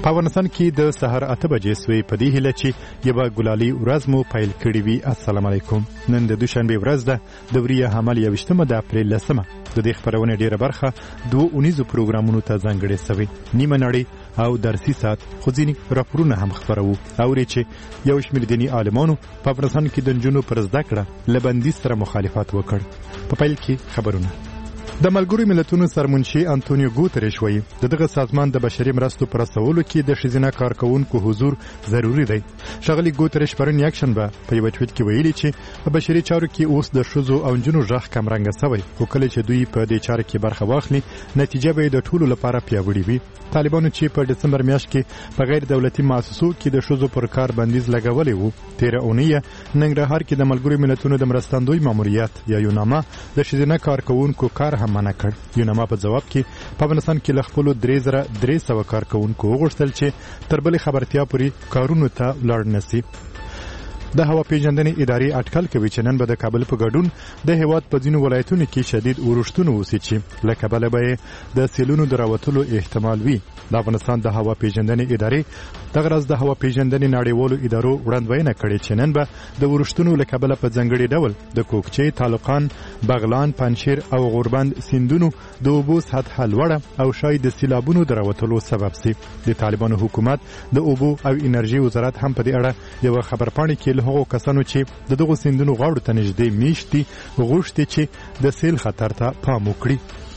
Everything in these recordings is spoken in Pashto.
په افغانستان کې د سهار 8 بجې سوې په دې هیله چې یوه ګلالي ورځ مو پیل کړې وي. السلام علیکم. نن د دوشنبې ورځ ده، د وریه حمل 21 د اپریل 10. د دې خبرونې ډیره برخه دوه اونیزو پروګرامونو ته ځانګړې شوې، نیمه نړۍ او درسي ساعت، خو ځینې راپورونه هم خبرو اوري چې یو شمېر دیني عالمانو په افغانستان کې د نجونو پر زده کړه له بندیز سره مخالفت وکړ. په پیل کې خبرونه. د ملګرو ملتونو سرمنشي انټونیو ګوتریش وایي د دغه سازمان د بشري مرستو پر رسولو کې د ښځینه کارکوونکو حضور ضروری دی. ښاغلي ګوتریش پرون یکشنبه په یوه ټویټ کې ویلي چې په بشري چارو کې اوس د ښځو او نجونو غږ کمرنګه سوی، خو کله چې دوی په دې چاره کې برخه واخلي نتیجه به یې د ټولو لپاره پیاوړې وي. طالبانو چې په دسمبر میاشت کې په غیر دولتي مؤسسو کې د ښځو پر کار بندیز لګولی وو، تېره اونۍ ننګرهار کې د ملګرو ملتونو د مرستندوی ماموریت یا یوناما د ښځینه کارکوونکو کار هم منع کړ. یوناما په جواب کې په افغانستان کې له خپلو 3300 کارکوونکو وغوښتل چې تر بلې خبرتیا پورې کارونو ته ولاړ نشي. د هوا پیژندنې ادارې اټکل کوي چې نن به د کابل په ګډون د هیواد په ځینو ولایتونو کې شدید اورښتونه وشي چې له کبله به د سیلونو د راوتلو احتمال وي. د افغانستان د هوا پیژندنې ادارې دغه ورځ د هوا پیژندنې نړیوالو ادارو وړاندوینه کړې چې نن به د اورښتونو له کبله په ځانګړي ډول د کوکچې، تالقان، بغلان، پنجشیر او غوربند سیندونو د اوبو سطحه لوړه او شاید د سیلابونو د راوتلو سبب شي. د طالبانو حکومت د اوبو او انرژي وزارت هم په دې اړه یو خبرپاڼه کې هغو کسانو چې د دغو سیندونو غاړو ته نږدې میشتي غوښتي چې د سیل خطر ته پام وکړي.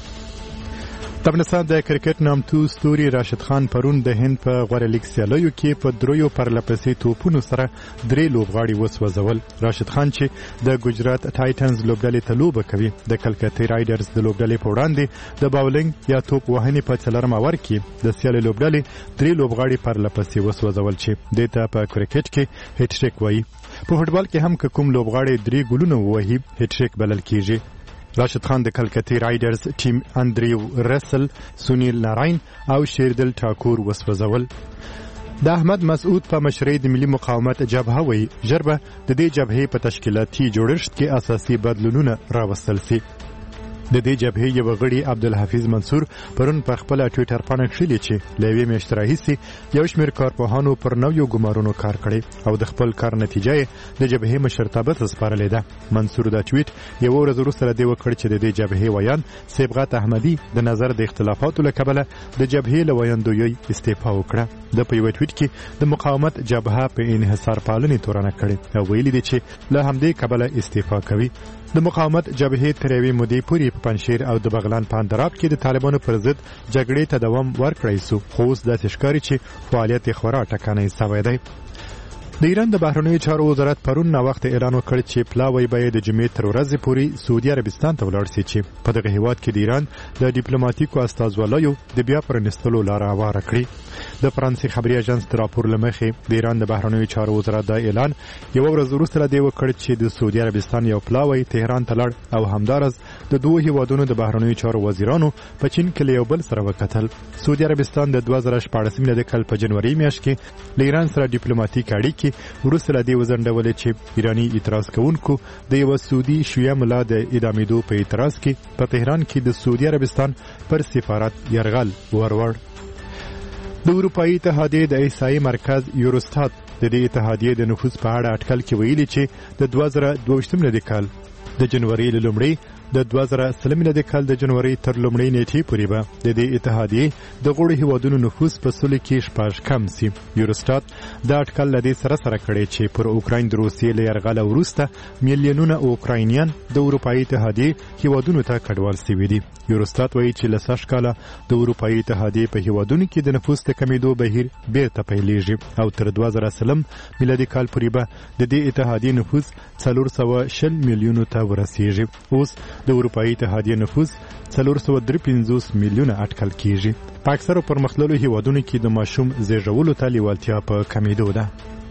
د افغانستان د کرکټ نامتو ستوري راشد خان پرون د هند په غوره لیګ سیالیو کې په دریو پرلپسې توپونو سره 3 لوبغاړي وسوځول. راشد خان چې د ګجرات ټایټنز لوبډلې ته لوبه کوي، د کلکتې رایډرز د لوبډلې په وړاندې د باولینګ یا توپ وهنې په 4 اور کې د سیالي لوبډلې 3 لوبغاړي پرلپسې وسوځول چې دته په کرکټ کې هټ ټریک وایي. په فوټبال کې هم کوم لوبغاړي 3 ګولونه وهي هټ ټریک بلل کیږي. راشد خان د کلکتې رایډرز ټیم اندریو رسل، سونیل ناراین او شیردل ټاکور وسوځول. د احمد مسعود په مشرۍ د ملي مقاومت جبهه وایي ژر به د دې جبهې په تشکیلاتي جوړښت کې اساسي بدلونونه راوستل شي. د دې جبهې یو غړي عبدالحفیظ منصور پرون په خپل ټویټر باندې کړی چې لوی میاشت راهیسې یو شمېر کارپوهانو پر نویو ګمارونو کار کړی او د خپل کار نتیجه د جبهې مشرتابه ته سپارلې ده. منصور دا ټویټ یو ورځ وروسته دی وکړ چې د دې جبهې ویان صبغت احمدي د نظر د اختلافاتو له کبله د جبهې له ویاندوی استعفا وکړه. د په یو ټویټ کې د مقاومت جبهه په انحصار پالنې تورنه کړې او ویلي دی چې له همدې کبله استعفا کوي. د مقاومت جبهې تر یوې مودې پورې په پنجشیر او د بغلان په اندراب کې د طالبانو پر ضد جګړې ته دوام ورکړی سو، خو اوس داسې ښکاري چې فعالیت یې خورا ټکنی سوی دی. د ایران د بهرنیو چارو وزارت پرون ناوخته اعلان وکړ چې پلاوی به د جمعې تر ورځې پورې سعودي عربستان ته ولاړ شي چې په دغه هیواد کې د ایران د ډیپلوماټیکو استازوالیو د بیا پرانیستلو لاره هواره کړي. د فرانسې خبري اژانس د راپور له مخې د ایران د بهرنیو چارو وزارت دا اعلان یو ورځ وروسته دی وکړ چې د سعودي عربستان یو پلاوی تهران ته لړ او همدارس د دوه هیوادونو د بهرنیو چارو وزیرانو په چین کې یو بل سره وکتل. سعودي عربستان د 2014 د کال په جنوري میاشت کې له ایران سره ډیپلوماټیک اړیکې وروسته دی وزندولې چې ایرانی اعتراض کوونکو د یو سعودي شیعه ملا د اعدامېدو په اعتراض کې په تهران کې د سعودي عربستان پر سفارت یرغل ورور. د اروپایي اتحادیې د احصایې مرکز یوروستات د دې اتحادیې د نفوس په اړه اټکل کې ویلي چې د 2022 کال د جنوري له لومړۍ د 2023 کال د جنوري تر لومړۍ نیټې پورې به د دې اتحادیې د غړو هیوادونو نفوس په سلو کې شپږ کم شي. یوروستات دا اټکل له دې سره کړی چې پر اوکراین د روسیې له یرغله وروسته میلیونونه اوکراینیان د اروپایي اتحادیې هیوادونو ته کډوال شوي دي. یوروستات وایي چې له سږ کاله د اروپایي اتحادیې په هیوادونو کې د نفوس د کمیدو بهیر بیرته پیلېږي او تر 2030 میلادي کال پورې به د دې اتحادیې نفوس 420 میلیونو ته ورسیږي. اوس د اروپایي اتحادیې نفوس 453 میلیونه اټکل کیږي. په اکثرو پرمختللو هیوادونو کې د ماشوم زیږولو ته لیوالتیا په کمیدو ده.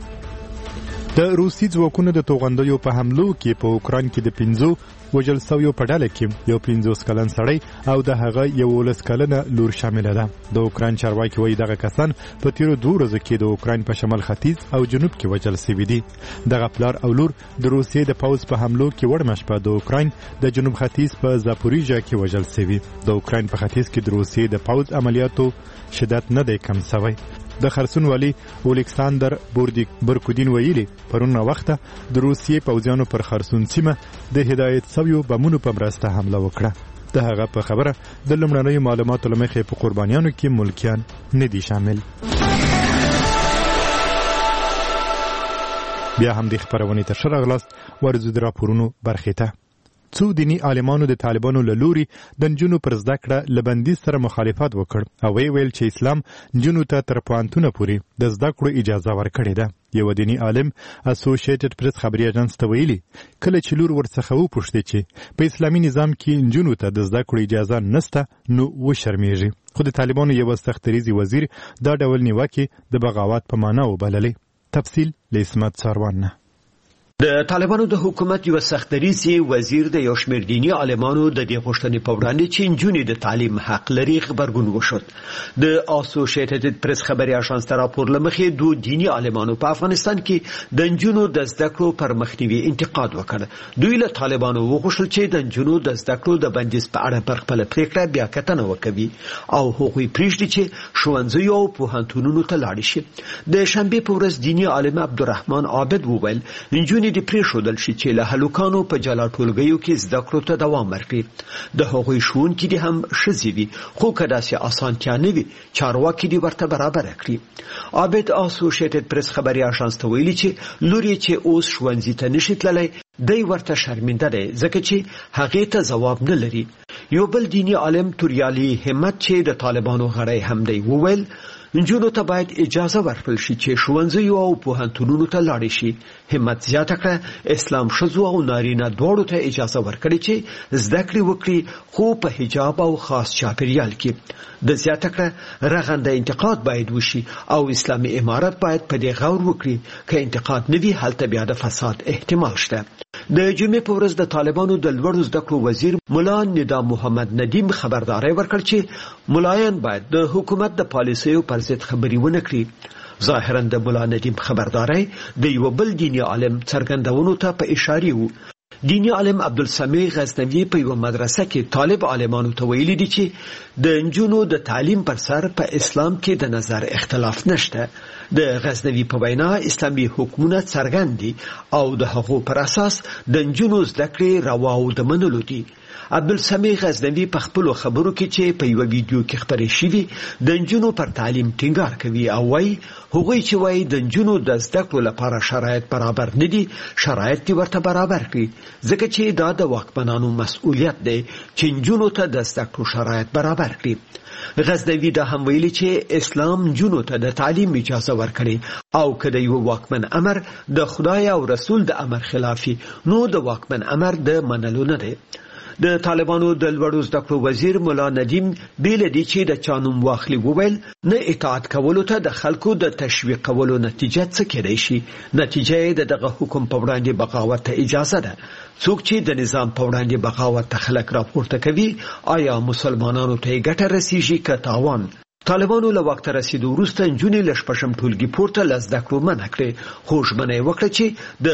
د روسي ځواکونو د توغندیو په حملو کې په اوکراین کې د 5 وژل شویو په ډله کې یو 50 کلن سړی او د هغه 11 کلنه لور شامل ده. د اوکراین چارواکي وایي دغه کسان په تیرو 2 ورځو کې د اوکراین په شمال ختیځ او جنوب کې وژل شوي دي. دغه پلار او لور د روسیې د پوځ په حملو کې وړمه شپه د اوکراین د جنوب ختیځ په زاپوریژیا کې وژل شوي. د اوکراین په ختیځ کې د روسیې د پوځ عملیاتو شدت نه دی کم شوی. د خرسون والی اولکساندر برکودین ویلي پرون وخته د روسیې پوځیانو پر خرسون سیمه د هدایت سویو بمونو په مرسته حمله وکړه. د هغه په خبره د لومړنیو معلوماتو له مخې په قربانیانو کې ملکیان نه دي شامل. بیا هم د خبرونې تر شرغلاست ورزو د راپورونو برخې ته. څو دینی عالمانو د طالبانو له لوري د نجونو پر زده کړه له بندیز سره مخالفت وکړ او ویل چې اسلام نجونو ته تر پوهنتونه پورې د زده کړو اجازه ورکړې ده. یو دینی عالم اسوسییټډ پریس خبري اژانس ته ویلي کله چې لور ورڅخه وپوښتې چې په اسلامي نظام کې نجونو ته د زده کړو اجازه نشته نو وشرمېږي. خو د طالبانو یو سختریزي وزیر دا ډول نیوکه د بغاوت په معنا وبللې. تفصیل له اسمت ساروان نه. د طالبانو د حکومت یو سختریزي وزیر د یو شمېر دینی عالمانو د دې غوښتنې په وړاندې چې نجونې د تعلیم حق لري خبرګون وشود. د اسوسییټډ پریس خبري اژانس ته راپور لمخې دوه دینی عالمانو په افغانستان کې د نجونو د زده کړو پر مخنیوي انتقاد وکړ. دوی له طالبانو وغوښتل چې د نجونو د زده کړو د بندیز په اړه پر خپل پریکړه بیا کتنه وکړي او هغوی پریږدي چې ښوونځي او پوهنتونونو ته لاړ شي. د شنبه په ورځ دینی عالم عبدالرحمن عابد وویل نجونې د پریښودل شي چې له هلوکانو په جلا ټولګیو کې زده کړو ته دوام ورکړي. د هغوی ښوونکي دي هم ښځې وي خو که داسې اسانتیا نه وي چارواکي دي ورته برابر کړي. عابد اسوسییټډ پریس خبري اژانس ته ویلي چې لوري چې اوس ښوونځي ته نشي تللی دی ورته شرمنده دی ځکه چې هغې ته ځواب نه لري. یو بل دینی عالم توریالي همت چې د طالبانو غړی هم دی وویل نجونو ته باید اجازه ورکړل شي چې ښوونځیو او پوهنتونونو ته لاړ شي. همت زیاته کړه اسلام ښځو او نارینه دواړو ته اجازه ورکړي چې زده کړې وکړي خو په حجاب او خاص چاپیریال کې. د زیاته کړه رغنده انتقاد باید وشي او اسلامي امارت باید په دې غور وکړي که انتقاد نه وي هلته بیا د فساد احتمال شته. د جمعې په ورځ د طالبانو د لوړو زده کړو وزیر مولا ندا محمد ندیم خبرداري ورکړ چې ملایان باید د حکومت د پالیسیو پر ضد خبري ونه کړي. ظاهرا د مولا ندیم خبرداري د یو بل دینی عالم څرګندونو ته په اشاره وو. دینی عالم عبدالسمیع غزنوی په یو مدرسه کې طالب عالمانو ته ویلي دي چې د نجونو د تعلیم پر سر په اسلام کې د نظر اختلاف نشته. د غزنوی په وینا اسلامي حکومت څرګند دي او د هغو پر اساس د نجونو زده کړې روا او د منلو دي. عبدالسمیع غزنوی په خپل خبرو کې چې په یو ویډیو کې خبرې شوې د نجونو پر تعلیم ټینګار کوي او وايي هغوی چې وايي د نجونو د زده کړو لپاره شرایط برابر نه دي شرایط دې ورته برابر کړي ځکه چې دا د واکمنانو مسؤلیت دی چې نجونو ته د زده کړو شرایط برابر کړي. غزنوی دا هم ویلي چې اسلام نجونو ته د تعلیم اجازه ورکړي او که د یو واکمن امر د خدای او رسول د امر خلافي نو د واکمن امر د منلو نه دی. د طالبانو د لوړو زده کړو وزیر مولا ندیم بیل دی چې د چانوم واخلي وویل نه اطاعت کولو ته د خلکو د تشویق کولو نتیجه څه کېدای شي. نتیجه یې دغه حکم په وړاندې بغاوت ته اجازه ده. څوک چې د نظام په وړاندې بغاوت ته خلک راپورته کوي آیا مسلمانانو ته ګټه رسیږي که تاوان؟ طالبانو له وخت رسیدو وروسته نجونې له شپږم ټولګي پورته له زده کړو منع کړې خو ژمنه یې وکړه چې د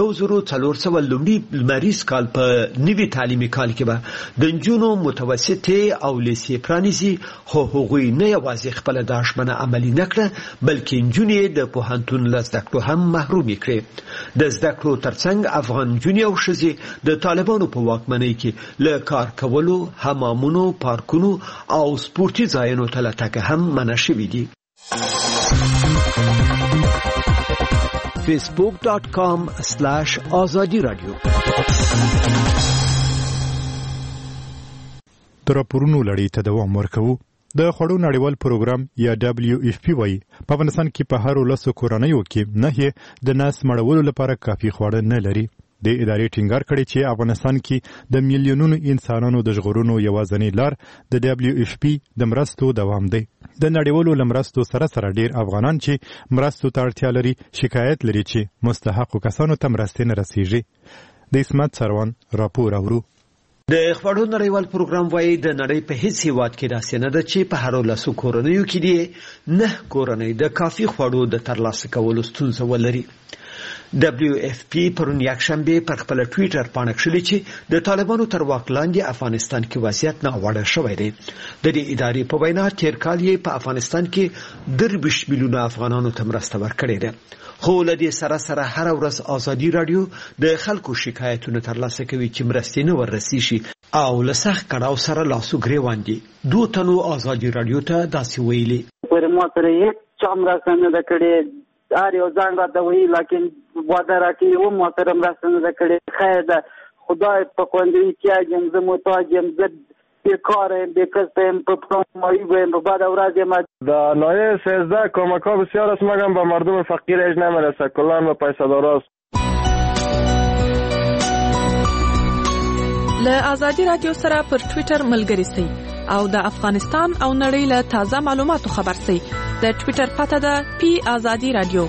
1400 لومړي لمریز کال په نوي تعلیمي کال کې به د نجونو متوسطې او لیسې پرانیزي. خو هغوی نه یوازې خپله دا ژمنه عملي نه کړه بلکې نجونې د پوهنتون له زده کړو هم محرومې کړې. د زده کړو ترڅنګ افغان نجونې او ښځې د طالبانو په واکمنۍ کې له کار کولو حمامونو پارکونو او سپورتي ځایونو ته له تګه هم منع شوي دي. facebook.com/azadi radio تر پرونو لړۍ ته دوام ورکوو. د خوړو نړیوال پروګرام یا WFP وايي په افغانستان کې په هر 10 کورنیو کې نه د ناس مړولو لپاره کافي خواړه نه لري. د ادارې ټینګار کړي چې افغانستان کې د میلیونونو انسانانو د ژغورنو یوازینی لار د WFP د مرستو دوام دی. د نړیوالو لمرستو سره ډیر افغانان چې مرستو ته اړتیا لري شکایت لري چې مستحقو کسانو ته مرستې نه رسیږي. د اسمت سروان راپور اورو. د خوړو نړیوال پروګرام وايي د نړۍ په هیڅ هیواد کې داسې نه ده چې په هر 10 کورنیو کې دي 9 کورنۍ د کافي خوړو د ترلاسه کولو ستونزه ولري. WFP پرون یکشنبه پر خپل ټوئیټر باندې کړی چې د طالبانو تر واک لاندې افغانستان کې وضعیت ناوړه شوی دی. د دې ادارې په وینا تیر کال یې په افغانستان کې 23 میلیونه افغانانو ته مرسته ورکړې ده. خو له دې سره هر ورځ ازادي رادیو د خلکو شکایتونه ترلاسه کوي چې مرستې نه ورسي شي او له سخت کړهو سره لاسو ګریوان دي. دوه تنو ازادي رادیو ته داسې ویلي: پر ما سره هیڅ چم راځنه د کړي هر یو ځان راته وی لکه وعده راکړي و ما سره راځنه د کړي خیر ده خدای په کوندې چې زه محتاجم زه بیکارم بیکسم په پرمایی ویم په بعد اورازی ما در لایه 13 کمک ها بسیار است مگم به مردم فقیر اج نمیرسه کلان و پیسه داراست. له ازادي رادیو سره پر ټوئیټر ملګری سئ او د افغانستان او نړۍ له تازه معلوماتو خبر سئ. د ټوئیټر پته ده پی ازادي رادیو.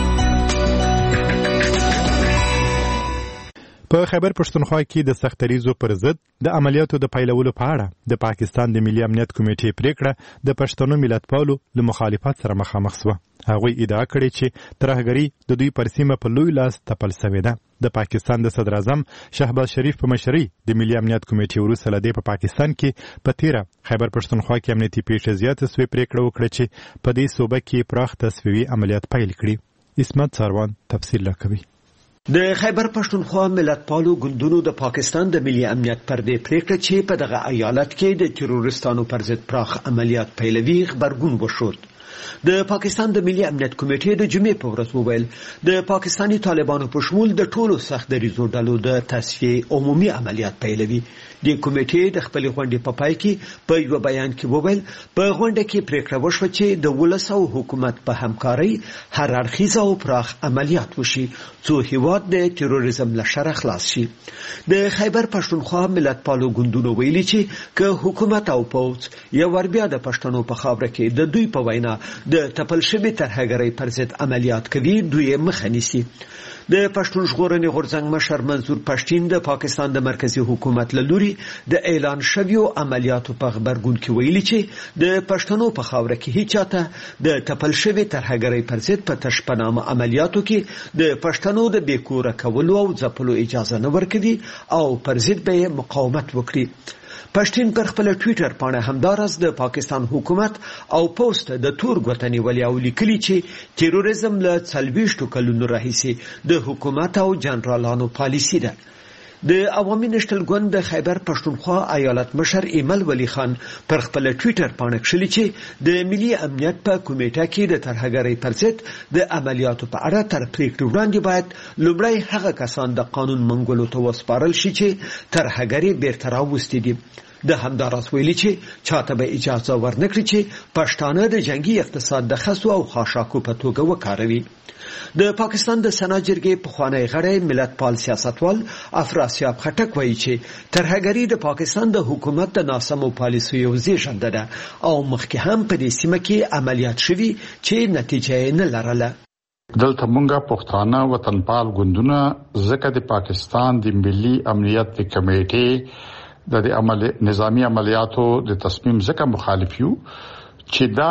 په خیبر پښتونخوا کې د سختریزو پر ضد د عملیاتو د پیلولو په اړه د پاکستان د ملي امنیت کمیټې پریکړه د پښتنو ملتپالو له مخالفت سره مخامخ شوه. هغوی ادعا کړې چې ترهګري د دوی پر سیمه په لوی لاس تپل شوې ده. د پاکستان د صدر اعظم شهباز شریف په مشرۍ د ملي امنیت کمیټې وروسته له دې په پاکستان کې په تیره خیبر پښتونخوا کې امنیتي پیښې زیاتې سوې پریکړه وکړه چې په دې صوبه کې پراخ تصفیوي عملیات پیل کړي. اسمت ساروان تفصیل راکوي. د خیبر پښتونخوا ملتپالو ګوندونو د پاکستان د ملي امنیت پر دې پریکړه چې په دغه ایالت کې د تروریستانو پر ضد پراخ عملیات پیلوي خبرګون وشود. د پاکستان د ملي امنیت کمیټې د جمعې په ورځ وویل د پاکستاني طالبانو په شمول د ټولو سخت دریزو ډلو د تصفیې عمومي عملیات پیلوي. د کمیټې د خپل غونډې په پای کې په یو بیان کې وویل په غونډه کې پریکړه وشوه چې د ولس او حکومت په همکارۍ هر اړخیز او پراخ عملیات وشي څو هیواد د تروریزم له شره خلاص شي. د خیبر پښتونخوا ملتپالو ګوندونو ویلي چې که حکومت او پوځ یو ور بیا د پښتنو په خاوره کې د دوی په وینا د تپل شوي ترهګرۍ پر ضد عملیات کوي دوی مخه نیسي. د پښتون ژغورنې غورځنګ مشر منظور پښتین د پاکستان د مرکزی حکومت له لوري د اعلان شویو عملیاتو په خبرګون کې ویلي چې د پښتنو په خاوره کې هیڅ چاته د تپل شوي ترهګرۍ پر ضد په تشپنامه عملیاتو کې د پښتنو د بیکوره کولو او ځپلو اجازه نه ورکوي او پر ضد به مقاومت وکړي. پښتین پر خپل ټوئیټر باندې همدارس د پاکستان حکومت او پوسټ د تور غوتنی ولی او لیکلي چې تروریزم له 40 کلونو راهیسې د حکومت او جنرالانو پالیسی ده. د عوامي نشټل ګوند د خیبر پښتونخوا ایالت مشر ایمل ولی خان پر خپل ټوئیټر باندې کړی چې د ملي امنیت په کمیټه کې د ترهګرۍ پر ضد د عملیاتو په اړه تر پریکړې وړاندې باید لومړی هغه کسان د قانون منګولو ته وسپارل شي چې ترهګرۍ بیرته راوستي دي. د همداراز ویلي چې چاته به اجازه ورنکړي چې پښتانه د جنگي اقتصاد د خسو او خاشاکو په توګه وکاروي. د پاکستان د سنا جرګې پخوانی غړی ملتپال سیاستوال افراسیاب خټک وایي چې ترهګري د پاکستان د حکومت د ناسمو پالیسیو زیږنده ده او مخکې هم په دې سیمه کې عملیات شوي چې نتیجه نه لرله. دلته مونږه پښتانه وطنپال ګوندونه ځکه د پاکستان د ملي امنیت کمیټې د نظامی عملیاتو د تصمیم ځکه مخالف یو چې دا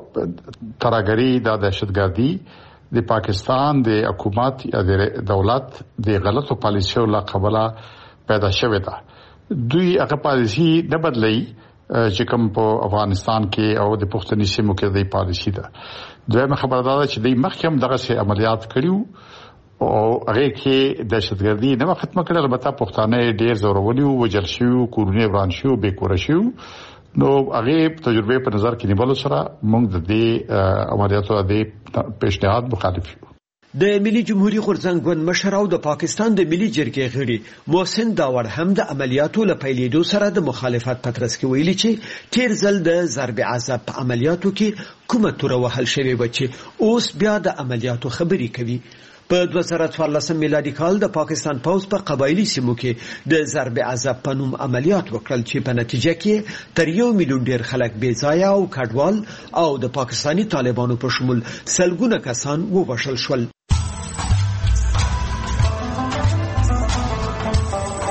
ترهګري د دهشتګردي د پاکستان د حکومت یا د دولت د غلطو پالیسیو له قبله پیدا شوې ده. دوی هغه پالیسی نه بدلي چې کوم په افغانستان کې او د پښتني سیمو کې د پالیسی ده. دویمه خبره ده چې د مخکم دغه سي عملیات کړیو او هغه کې دهشتګردي نه ختمه کړل. البته پښتانه ډېر زورولي او وجل شو کورونه وران شو بیکور شو نو هغه تجربه په نظر کې نیول سره موږ د دې عملیاتو د پیشنهاد مخالف یو. د ملي جمهوریت غورځنګ ګوند مشر او د پاکستان د ملي جرګې غړي محسن داور هم د عملیاتو له پیلېدو سره د مخالفت پترس کې ویلي چې تیر ځل د ضرب عذاب په عملیاتو کې کومه توره وهل شوې و چې اوس بیا د عملیاتو خبري کوي. په 2014 میلادي کال د پاکستان پوځ په قبایلی سیمو کې د ضرب عذاب په نوم عملیات وکړل چې په نتیجه کې تر 1 میلیون ډیر خلک بې ځایه او کډوال او د پاکستانی طالبانو په شمول سلګونه کسان ووژل شول.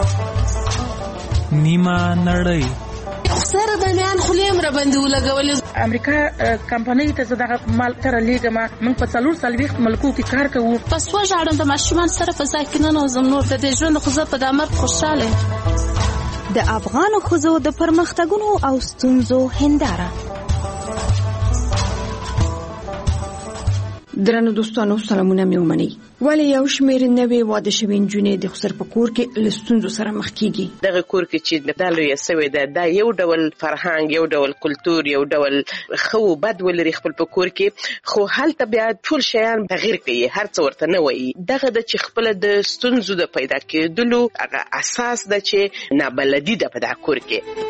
نیمه نړۍ سره د میان خلیم را باندې ولګول امریکا کمپنۍ ته زداغه مال تر لیګه موږ په 4 ملکو کې کار کوو. پس وژاړم د ماشومان سره په ځای کې نه نوزم نور د دې ژوند خو زه په دامر خوشاله. د افغان ښځو د پرمختګونو او ستونزو هنداره. درنو دوستانو سلامونه مې ومنئ. ولې یو شمېر نوې واده شوې نجونې د خسر په کور کې له ستونزو سره مخ کیږي؟ دغه کور کې چې د لوی سوي دا یو ډول فرهنګ، یو ډول کلچر، یو ډول خو بد ولري خپل په کور کې، خو هلته بیا ټول شیان تغیر کوي، هر څه ورته نه وایي. دغه د چې خپل د ستونزو د پیدا کېدلو هغه اساس د چې نابلدي ده په دغه کور کې.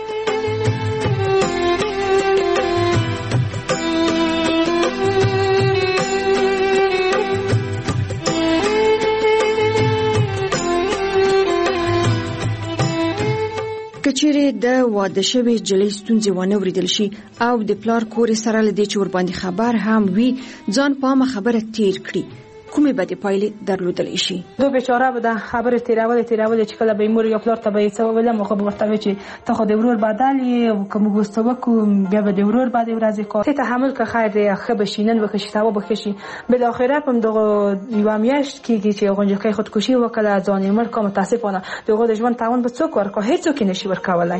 کچېرې د واده شوې جلۍ ستونزې ونه وریدل شي او د پلار کور سره لدې چې ور باندې خبر هم وي ځان پامه خبره تیر کړي، کومې بدې پایلې درلودلی شي؟ دو بیچاره به د خبرې تیرولې چې کله به مور یا پلار ته به یې څه وویل، موږ به ورته وایي چې ته خو د ورور بدل یې، که موږ ورته وکړو بیا به د ورور بعد ورځې کار ته تحمل که خیر دی، ښه به شي، نن به ښه شي، سبا به ښه شي. بالاخره په همدغه یوه میاشت کېږي چې هغه نجلۍ خودکشي وکړه، ځان یې مړ کړ. متاسفانه د هغو د ژوند تاوان به څوک ورکړي؟ هېڅوک یې نشي ورکولی.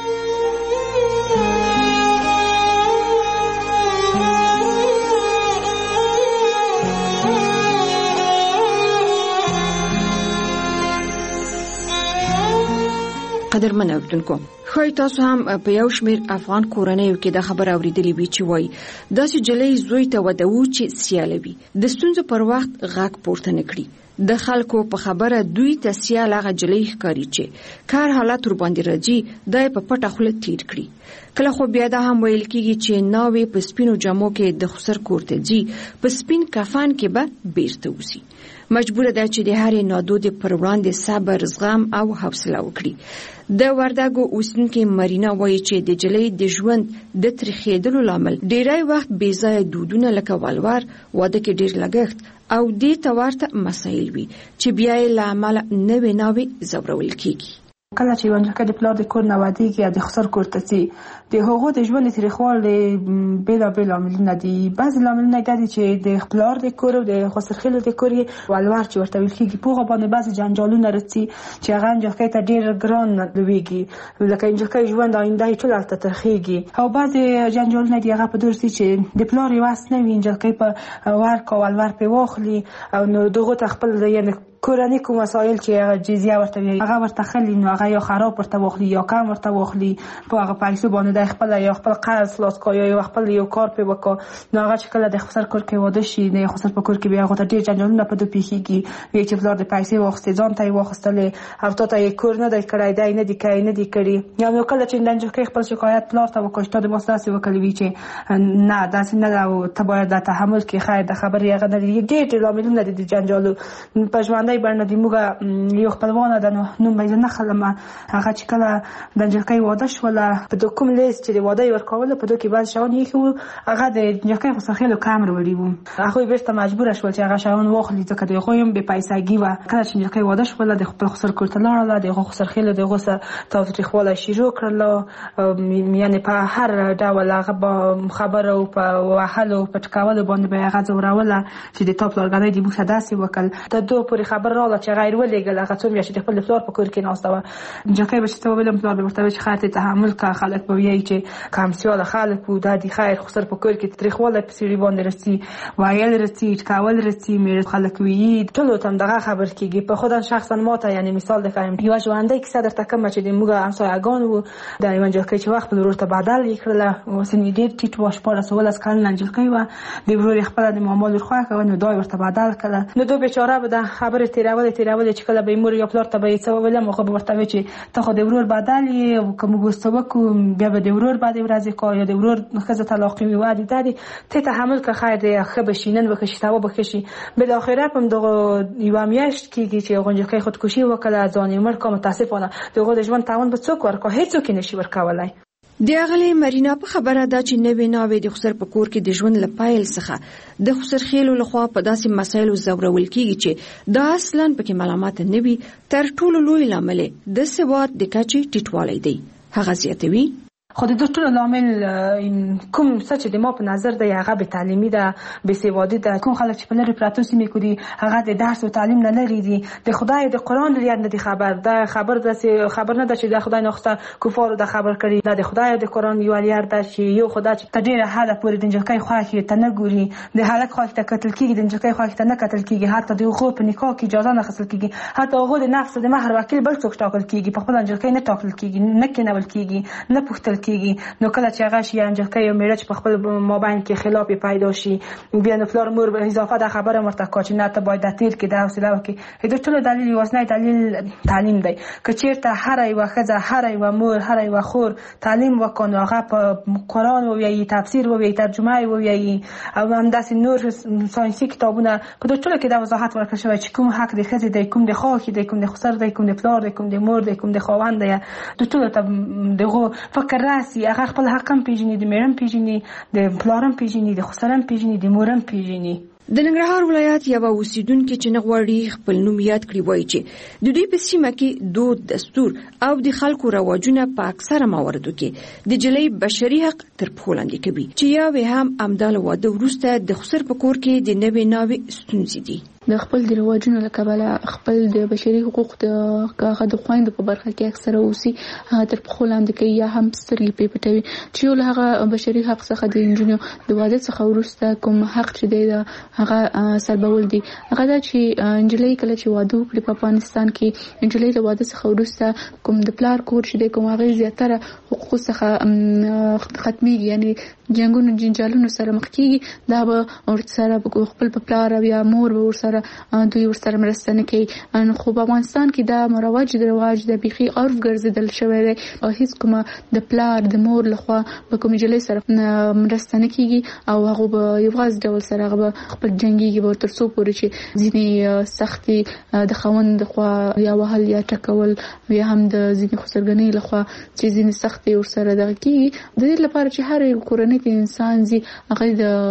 قدرمن اوریدونکو، ښایي تاسو هم په یو شمېر افغان کورنیو کې دا خبره اوریدلې وي چې وایي داسې جلۍ زوی ته واده و چې سیاله وي، د ستونزو پر وخت غږ پورته نه کړي. د خلکو په خبره دوی ته سیال هغه جلۍ ښکاري چې کار حالت ور باندې راځي دا یې په پټه خوله تیر کړي. کله خو بیا دا هم ویل کېږي چې ناوې په سپینو جامو کې د خسر کور ته ځي، په سپین کفن کې به بیرته وځي. مجبوره ده چې د هرې نادودې پر وړاندې صبر، زغم او حوصله وکړي. د وردګو اوسېدونکې مرینا وایي چې د جلۍ د ژوند د تریخېدلو لامل ډیری وخت بې ځایه دودونه لکه ولور، واده کې ډیر لګښت او دې ته ورته مسایل وي چې بیا یې له امله نوې ناوې ځورول کېږي. کله چې یو نجلۍ د پلار د کور نه واده کېږي د خسر کور ته ځي، د هغو د ژوند تریخوالی بېلابېل لاملونه دي. بعضې لاملونه دا دي چې د پلار د کور او د خسرخېلو د کور یې ولور چې ورته ویل کېږي، په هغه باندې بعضې جنجالونه راځي چې هغه نجلۍ ته ډېر ګران لویږي، لکه نجلۍ ژوند آینده یې ټول هلته ترخېږي. او بعضې جنجالونه دي هغه په دور دي چې د پلار یې وس نه وي نجلۍ په ورکړه ولور پرې واخلي او نو دغو ته خپل یعنې کورني کوم مسایل چې هغه جزیه ورته وي هغه ورته خلی، نو هغه یا خراب ورته واخلي یا کم ورته واخلي، په هغه پیسو باندې د خپل یا خپل قرض خلاص کړي یا خپل یو کار په وکړي. نو هغه چې کله د خسر کور کې واده شي، د خسر په کور کې بیا هغه ته ډېر جنجالونه په دوی پیښیږي، وی چې پلار د پیسې واخیستې ځان ته یې واخیستلې او تا ته یې کور نه دی کړی، دی نه دی کړی، نه دی کړي. یا نو کله چې نجلۍ خپل شکایت پلار ته وکړي تا د ما داسې وکړي وي چې نه داسې نه ده او ته باید د تحمل کې خیر د خبرې هغه نه دي. ډېر لاملونه دي د جنجالو په ژوندۍ بڼه دي. موږ یو خپلوانه ده، نوم به یې نه خلم، هغه چې کله د نجلۍ واده شوله په دو کوم لیست چې د واده یې ورکوله په دو کې بعض شیان ایښي وو، هغه د نجلۍ خسرخېلو کم راوړي وو. هغوی بېرته مجبوره شول چې هغه شیان واخلي ځکه د هغوی هم بې پیسګي وه. کله چې نجلۍ واده شوله د خپل خسر کور ته لاړله، د هغو خسرخېلو د هغو سره تاوتریخوالی شروع کړله، یعنې په هر ډول هغه په خبرو په وهلو په ټکولو باندې به یې هغه ځوروله چې د تا پلارګنۍ دې موږ ته داسې وکړل. تر دو پورې خبر راغله چې غیر ولېږل هغه څو میاشتې د خپل پلار په کور کې ناسته وه. نجلۍ به چې څه وویلم پلار به ورته وایي چې خیر ته تحمل کړه، خلک به وایي چې کمسیاله خلک وو، دا دي خیر خسر په کور کې تریخوالی په سړي باندې رسي، ویل رسي، ټکول رسي، میرې خلک وایي ټولو ته هم دغه خبر کېږي. په خودم شخصا ما ته یعنې مثال درکړم یوه ژوندۍ کیسه درته کومه چې د موږ همسایهګان وو، د یوه نجلۍ چې وخت خپل ورور ته بدل یې کړله، سن یې ډېر ټیټ وه، 14-15 کلنه نجلۍ وه، د ورور یې خپله د ماما لور خوښه وه، نو دا یې ورته بدل کړله. نو دو بیچاره به د خبرې تیرولې چې کله به مور یا پلار ته به یې څه وویل، موږ به ورته وایي چې ته خو د ورور بدل یې، که موږ ورته وکړو بیا به د ورور بعد ورځې کار یا د ورور ښځه طلاقي وي، وعدې دادې ته تحمل کړه خیر دی، ښه به شي، نن به ښه شي، سبا به ښه شي. بالاخره په همدغه یوه میاشت کېږي چې هغه نجلۍ خودکشي وکړه، ځان یې مړ کړ. متاسفانه د هغو د ژوند تاوان به څوک ورکړي؟ هېڅوک یې نشي ورکولی. د اغلې مرینا په خبره ده چې نوې ناوې د خسر په کور کې د ژوند له پیل څخه د خسرخېلو لخوا په داسې مسایلو ځورول کېږي چې دا اصلاً پکې ملامت نه وي. تر ټولو لوی لامل د سواد د کچې ټیټوالی دی. هغه زیاتوي خو د ټولو لامل کوم څه چې د ما په نظر دی هغه به تعلیمي ده، به سوادي ده. کوم خلک چې په لري پراتو سیمې کې دي هغه د درس او تعلیم نه لري دي، د خدای د قرآن لري نه دي خبر ده. خبر نه ده چې د خدای نوخته کفارو د خبر کړي، دا د خدای د قرآن یو لري ده چې یو خدای چې تدیر حاله پورې د جنکای خواخي ته نه ګوري، د هلک خواخي ته قتل کیږي، د جنکای خواخي ته نه قتل کیږي، حتی د هغو په نکاح کې اجازه نه اخیستل کیږي، حتی هغو د نفس د مہر وکیل بل څوک ټاکل کیږي، په خپل جنکای نه ټاکل کیږي، نه کېنول کیږي، نه پوښتل کیږي. نو کله چې هغه شي جنکای او میړه چې په خپل مابین کې خلاف پیدا شي، بیا نو فلور مور به اضافه د خبره مرتکا چې نه ته باید د تیر کې د حوصله وکړي. د ټولو دلیل واسنه دلیل تعلیم دی. که چیرته هر یو ښځه، هر یو مور، هر یو خور تعلیم وکړي، هغه په قرآن ووایي، تفسیر ووایي، ترجمه ووایي، او همداسې نور ساینسي کتابونه، په دې ټولو کې د وضاحت ورکړل شوی چې کوم حق د ښځې دی، کوم د خواښي دی، کوم د خسر دی، کوم د پلار دی، کوم د مور دی، کوم د خاوند دی. د ټولو ته دغه فکر راسي، هغه خپل حق هم پیژني، د میړه هم پیژني، د پلار هم پیژني، د خسر هم پیژني، د مور هم پیژني. د ننګرهار ولایت یو اوسیدونکو چې نغواړي خپل نوم یاد کړي وایي چې د دوی په سیمه کې دود، دستور او د خلکو رواجونه په اکثره مواردو کې د جلۍ بشري حق تر پښو لاندې کوي، چې یو هم امدال واده وروسته د خسر په کور کې د نوې ناوې ستونزې دي. د خپل د رواجونو له کبله خپل د بشري حقوق د خویندو په برخه کې اکثره اوسي تر پښو لاندې کوي یا هم سترګې پرې پټوي، چې یو له هغه بشري حق څخه د نجونو د واده څخه وروسته کوم حق چې دی هغه سلبول دي. هغه دا چې نجلۍ کله چې واده وکړي په افغانستان کې، نجلۍ د واده څخه وروسته کوم د پلار کور چې دی کوم هغه زیاتره حقوق څخه ختميږي، یعنی جنگونو جنجالونو سره مخ کیږي، دا به ورسره خپل په پلار او یا مور به ورسره دوی ورسره مرسته نه کوي. خو په افغانستان کې دا مروج د رواج د بيخي عرف ګرځیدل شوی دی او هیڅ کومه د پلار د مور لخوا په کوم جلې سره مرسته نه کیږي او هغه به یو غاز ډول سره هغه خپل جنگي به تر څو پورې چې ځینې سختي د خوند لخوا یا وهل یا ټکول یا هم د ځینې خسرګنۍ لخوا چې ځینې سختي ورسره دغه کیږي. د دې لپاره چې هر کورنۍ کې انسان زی هغه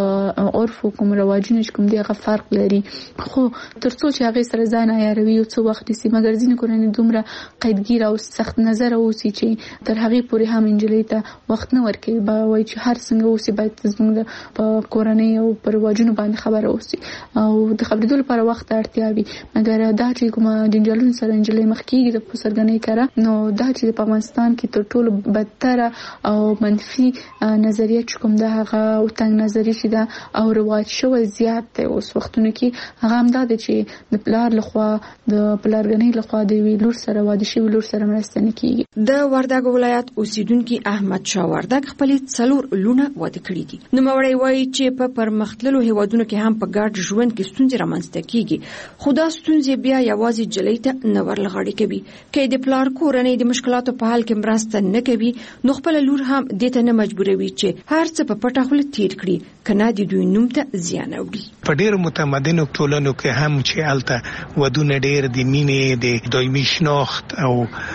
د عرف کوم رواجونه کوم دی هغه فرق لري، خو ترڅو چې هغه سره ځان عیاروي او څو وخت سي، مګر ځینې کورنۍ دومره قیدګیر او سخت نظر اوسي چې تر هغه پورې هم انجلۍ ته وخت نه ورکوي. با وایي چې هر څنګه اوسي باید زموږ په کورنۍ او پر رواجونو باندې خبره اوسي او د خبرېدو لپاره وخت اړتیا وي. مګر دا چې کوم جنجالون سره انجلۍ مخ کیږي د خسرګنۍ کړه، نو دا چې په افغانستان کې تر ټولو بدتر او منفي نظریه چې کوم دا هغه او تنګ نظری چې دا او رواج شوی زیات دی اوس وختونو کې. هغه هم دا چې د پلار لخوا د پلارګنۍ لخوا د ویلور سره واده شوی لور سره مرسته نه کیږي. د وردګ ولایت اوسیدونکو احمد شاه وردګ خپل څلور لونه واده کړی دي. نو موري وایي چې په پرمختللو هیوادونو کې هم په ګډ ژوند کې ستونزې رامنځته کیږي، خو دا ستونزې بیا یوازې جلۍ ته نه ورلغړی کوي. کې د پلار کورنۍ د مشکلاتو په حل کې مرسته نه کوي، نو خپل لور هم دې ته نه مجبوروي چې هر څه په پټه خوله تیر کړي، کنه د دوی نوم ته زیان اوري. په ډېر متمدنو ټولنو کې هم چې الته ودونه ډېر د مینې د دایمي شناخت او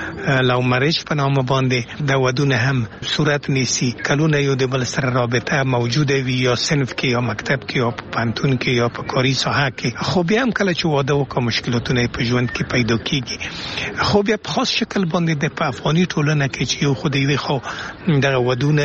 لو مریج په نامه باندې د ودونه هم صورت نیسي. کلونه یو د بل سره رابطه موجوده وي، یا صنف کې یا مکتب کې یا په پانتون کې یا په کاري ساحه کې. خو بیا هم کله چې واده وکړي مشکلاتونه په ژوند کې پیدا کیږي. خو بیا په خاص شکل باندې د افغاني ټولنه کې چې یو خدای وي خو د ودونه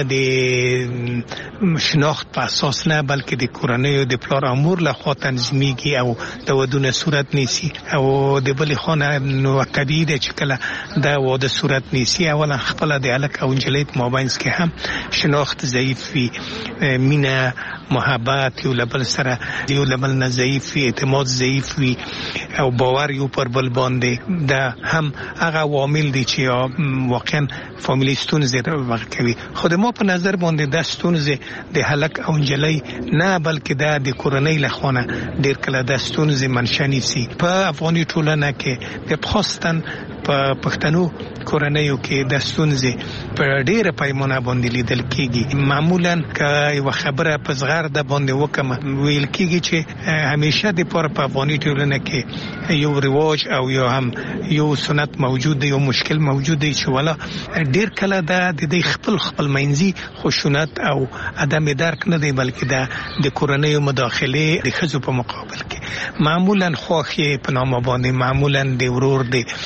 د شناخت په اساس نه، بلکې د کورنۍ او د پلار امور له خوا تنظیمېږي او د ودونه صورت نیسي. او د بل خانه نو طبیعي ده چې کله دا واده صورت نیسي، اولا خپل د الک او انجلۍ په مابینځ کې هم شناخت ضعیف وي، مینه محبت یو لبل سره یو لبل نه ضعیف وي، اعتماد ضعیف وي او باور یو پر بل باندې. دا هم هغه عوامل دي چې واقعا فامیلی ستونزې راوړي. خو د ما په نظر باندې د ستونزې د هلک او انجلۍ نه، بلکې د کورنۍ له خوا ډېر کله د ستونزې منشأ نیسي. په افغاني ټولنه کې د خاصتن په پښتنو کورنیو کې د ستونزې په ډېره پیمانه باندې لیدل کېږي. معمولا که یو خبره په زغر د باندې وکم ویل کېږي چې همیشه د پر په افغاني ټولنه کې یو رواج او یو هم یو سنت موجود دی، یو مشکل موجود دی چې ولا ډېر کله د خپل منځي خشونت او عدم درک نه دی، بلکې د کورنیو مداخله د ښځو په مقابل کې معمولا خوخي په نامه باندې، معمولا د ورور د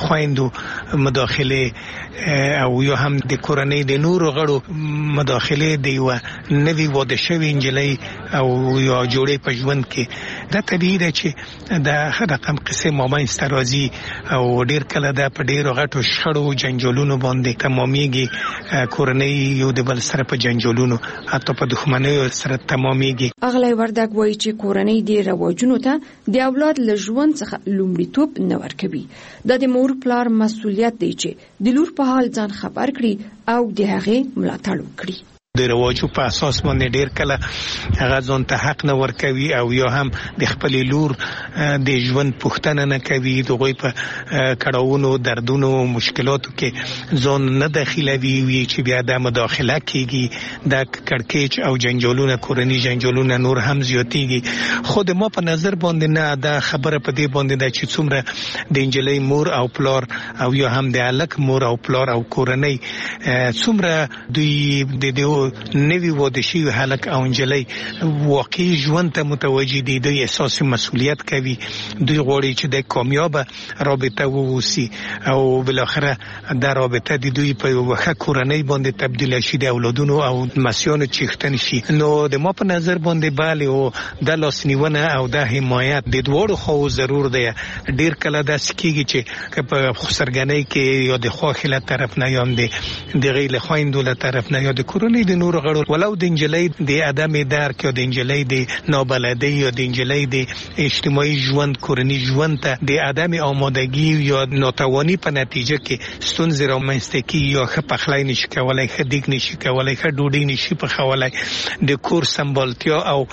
خويندو مداخله او یو هم د کورنۍ د نورو غړو مداخله دی و نوی واده شوی انجلۍ او یا جوړې په ژوند کې دا طبیعي ده چې دا رقم قصه مابین سترازي او ډیر کله دا په ډیرو غټو شخړو جنجالونو باندې تمامېږي کورنۍ یو د بل سره په جنجالونو حتی په دښمنۍ سره تمامېږي. اغلی وردګ وایي چې کورنۍ د رواجونو ته د اولاد له ژوند څخه لومړیتوب نه ورکوي. دا د مور پلار مسؤلیت دی چې د لور په حال ځان خبر کړي او د هغې ملاتړ وکړي. د رواجو په اساس باندې ډیر کله هغه ځان ته حق نه ورکوي او یا هم د خپل لور د ژوند پوښتنه نه کوي، دغه په کړهونو دردونو مشکلاتو کې ځان نه داخلوي وي چې بیا د مداخله کیږي د کړکېچ او جنجالونه کورنۍ جنجالونه نور هم زیاتېږي. خود ما په نظر باندې نه دا خبره په دې باندې ده چې څومره د انجلۍ مور او پلار او یا هم د الک مور او پلار او کورنۍ څومره دوی د نوی واده شوی هلک او انجلۍ واقعي ژوند ته متوجه دي، دوی احساس مسؤلیت کوي، دوی غواړي چې د کامیابه رابطه ووسی او بالاخره دا رابطه د دوی په وخت کورنۍ باندې تبدیل شي، د اولادونو او مسیانو چیختن شي. نو د ما په نظر باندې bale او د لاسنیونه او د حمایت د دوړو خو ضرور دی. ډیر کله د سکیږي چې په خسرګنۍ کې یا د خواخله طرف نه یا د غیله خويندو له طرف نه یا د کورنۍ د نور غړو ولو د انجلۍ د ادم درک یا د انجلۍ د نابلدۍ یا د انجلۍ د اجتماعي ژوند کورنۍ ژوند ته د ادم آمادګي یا ناتوانی په نتیجه کې ستونزې رامنځته کیږي یا ښه پخلی نشي کولای، ښه دیګ نشي کولای، ښه ډوډۍ نشي پخولی، د کور سمبالتیا او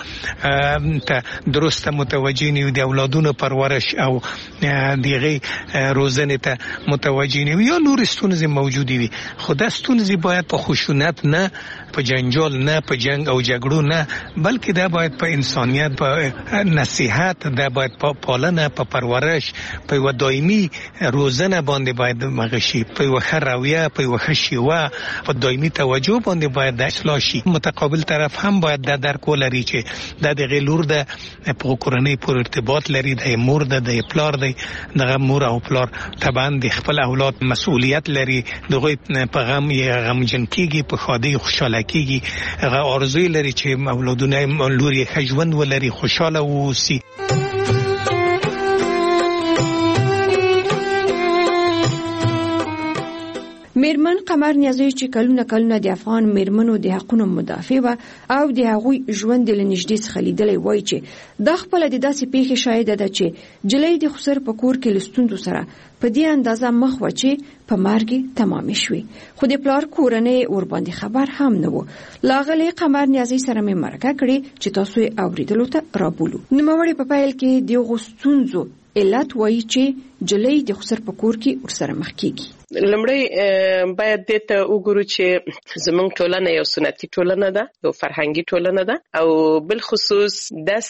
ته درسته متوجه نه وي، د اولادونو پرورش او دغه روزنې ته متوجه نه وي یا نور ستونزې موجودې وي. خو دا ستونزې باید په خشونت نه، په جنجال نه، په جنگ او جګړو نه، بلکې دا باید په انسانیت، په نصیحت، دا باید په پالنه، په پرورش، په یو دایمي روزنه باندې باید مغشي، په یو ښه رویه، په یو ښه شیوه، په دایمي توجه باندې باید د اصلاح شي. متقابل طرف هم باید دا درک ولري چې دا د غلور د په کورنۍ پور ارتباط لري، د مور د پلار د دغه مور او پلار طبعا د خپل اولاد مسؤلیت لري، دغه په غم یې غمجن کیږي، په ښادۍ خوشاله کیږي، هغه ارزوی لري چې اولادونه لوري ښه ژوند ولري، خوشاله ووسی. میرمن قمر نیازی چې کلونه د افغان میرمنو د حقونو مدافع و او د هغوی ژوند له نږدې څخه لیدلی وای چې د خپل د داسې پیښې شاهده ده چې جلۍ د خسر په کور کې لستوندو سره په دې اندازه مخ و چې په مرګ تمام شوي، خو د پلار کورنۍ ور باندې خبر هم نه و. لاغلی قمر نیازی سره مې مرکه کړې چې تاسو یې اوریدلو ته رابولو. نوموړې په پیل کې د غوستونزو علت وایي چې جلۍ د خسر په کور کې ورسره مخ کیږي. لمړی باید دې ته وګورو چې زمونږ ټولنه یو سنتي ټولنه ده، یو فرهنګي ټولنه ده او بل خصوص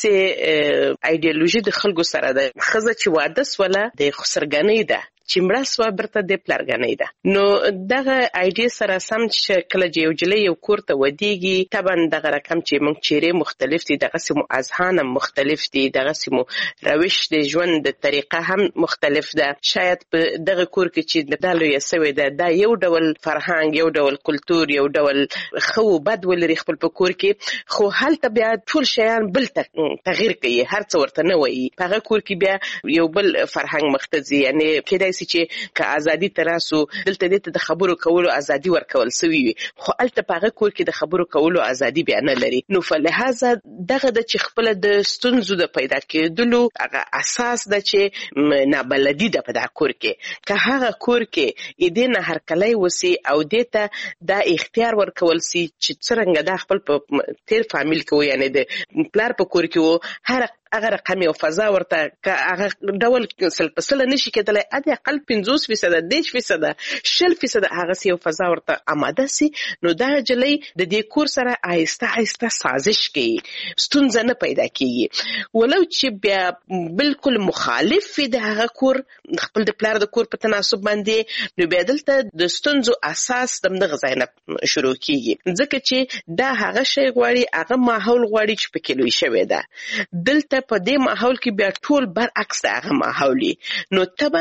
داسې ایډیالوژي د خلکو سره ده. ښځه چې واده سوله د خسرګنۍ ده، چې مړه سوه برته د پلرګنۍ ده. نو دغه ایډیا سره سم چې کله چې یو جلۍ یو کور ته ودیږي، طبعا دغه رقم چې موږ چیرې مختلف دي، دغسې مو اذهان هم مختلف دي، دغسې مو روش د ژوند د طریقه هم مختلف ده. شاید په دغه کور کې چې دا لویه سوې ده، دا یو ډول فرهنګ، یو ډول کلتور، یو ډول ښه و بد ولري خپل په کور کې، خو هلته بیا ټول شیان بل تغییر کوي، هر څه ورته نه وایي. په هغه کور کې بیا یو بل فرهنګ مخته ځي. یعنې کېدای چې که ازادي تراسو دلته دې ته د خبرو کولو ازادي ورکول سوي وي، خو هلته په هغه کور کې د خبرو کولو ازادي بیا نه لري. نو فلهذا دغه د چې خپله د ستونزو د پیدا کېدلو هغه اساس ده چې نابلدي ده په دغه کور کې. که هغه کور کې دې نه هرکلی وسي او دې ته دا اختیار ورکول سي چې څرنګه دا خپل په تیر فامیل کې و، یعنې د پلار په کور کې و، هغه رقم او فضا ورته که هغه ډول سل په سله نشي کېدلی، ادې اقل 50%، 10%، 20% هغه یو فضا ورته آماده سي، نو دا جلۍ د دې کور سره آهسته آهسته سازش کوي، ستونزه نه پیدا کیږي. ولو چې بیا بالکل مخالف وي د هغه کور، خپل د پلار د کور په تناسب باندې، نو بیا دلته د ستونزو اساس دغه ځای نه شروع کیږي، ځکه چې دا هغه شی غواړي، هغه ماحول غواړي چې پکې لوی شوی ده. دلته ځکه په دې ماحول کې بیا ټول برعکس هغه ماحول نو طبعا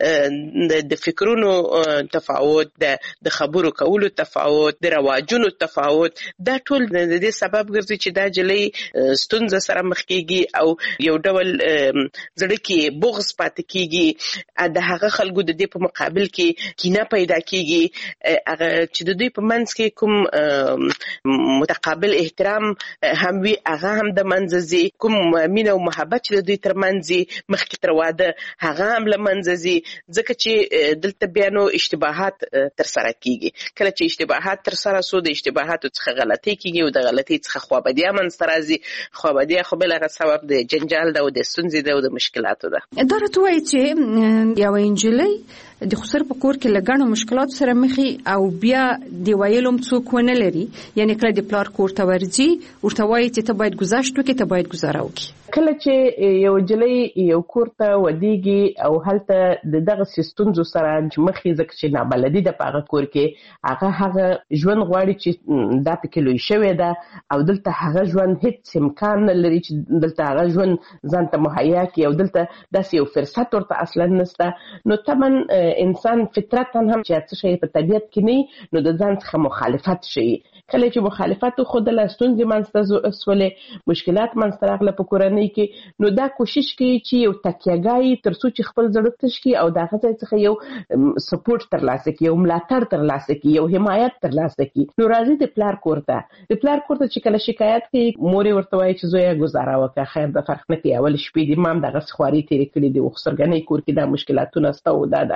د فکرونو تفاوت د خبرو کولو تفاوت د رواجونو تفاوت دا ټول د دې سبب ګرځي چې دا جلې ستونزه سره مخ کیږي او یو ډول زړه کې بغض پاتې کیږي د هغه خلکو د دې په مقابل کې کینه پیدا کیږي هغه چې د دوی په منځ کې کوم متقابل احترام هم وي هغه هم د منځزي کوم مینه او محبت چې د دوی ترمنځ مخکې تر واده هغه هم له منځه ځي ځکه چې دلته بیا نو اشتباهات ترسره کیږي کله چې اشتباهات ترسره سو د اشتباهاتو څخه غلطي کیږي او د غلطي څخه خوابدیا منځته راځي خوابدیا خو بل هغه سبب د جنجال ده او د ستونزې ده او د مشکلاتو ده دا راته وایي چې یو انجلۍ د خسر په کور کې لګڼو مشکلات سره مخې او بیا دی ویلوم څوک ونه لري یعنی کله د پلار کور ته ورځي ورته وایي چې ته باید گذاشت وکې ته باید گزاره وکې کله چې یو جلې یو کور ته ودیږي او هلته دغه سیستونزو سره مخې ځکه چې نابلدي د پاغه کور کې هغه ژوند غواړي چې دا پکې لوی شوی ده او دلته هغه ژوند هیڅ امکان نه لري چې دلته هغه ژوند ځان ته مهیا کړي او دلته داسې یو فرصت ورته اصلا نشته نو طبعا انسان فطرتاً هم چې څه شي په طبيعت کې نه نو د ځان څخه مخالفت شي کله چې مخالفت خو د لاستونځ منځته سولې مشکلات منځته راغله په کورنۍ کې نو دا کوشش کوي چې یو تکیهګای ترڅو چې خپل زړه تش کی او دغه څخه یو سپورټ ترلاسه کی یو ملاتړ ترلاسه کی یو حمایت ترلاسه کی نو راځي د پلار کوړه چې کله شکایت کوي مور ورته وایي چې زویا گزاره وکړه خیر د فرق نه کوي اول شپې دې مام دغه خواري تیرې کړې دي وخسرګنې کور کې د مشکلاتونو ستو دا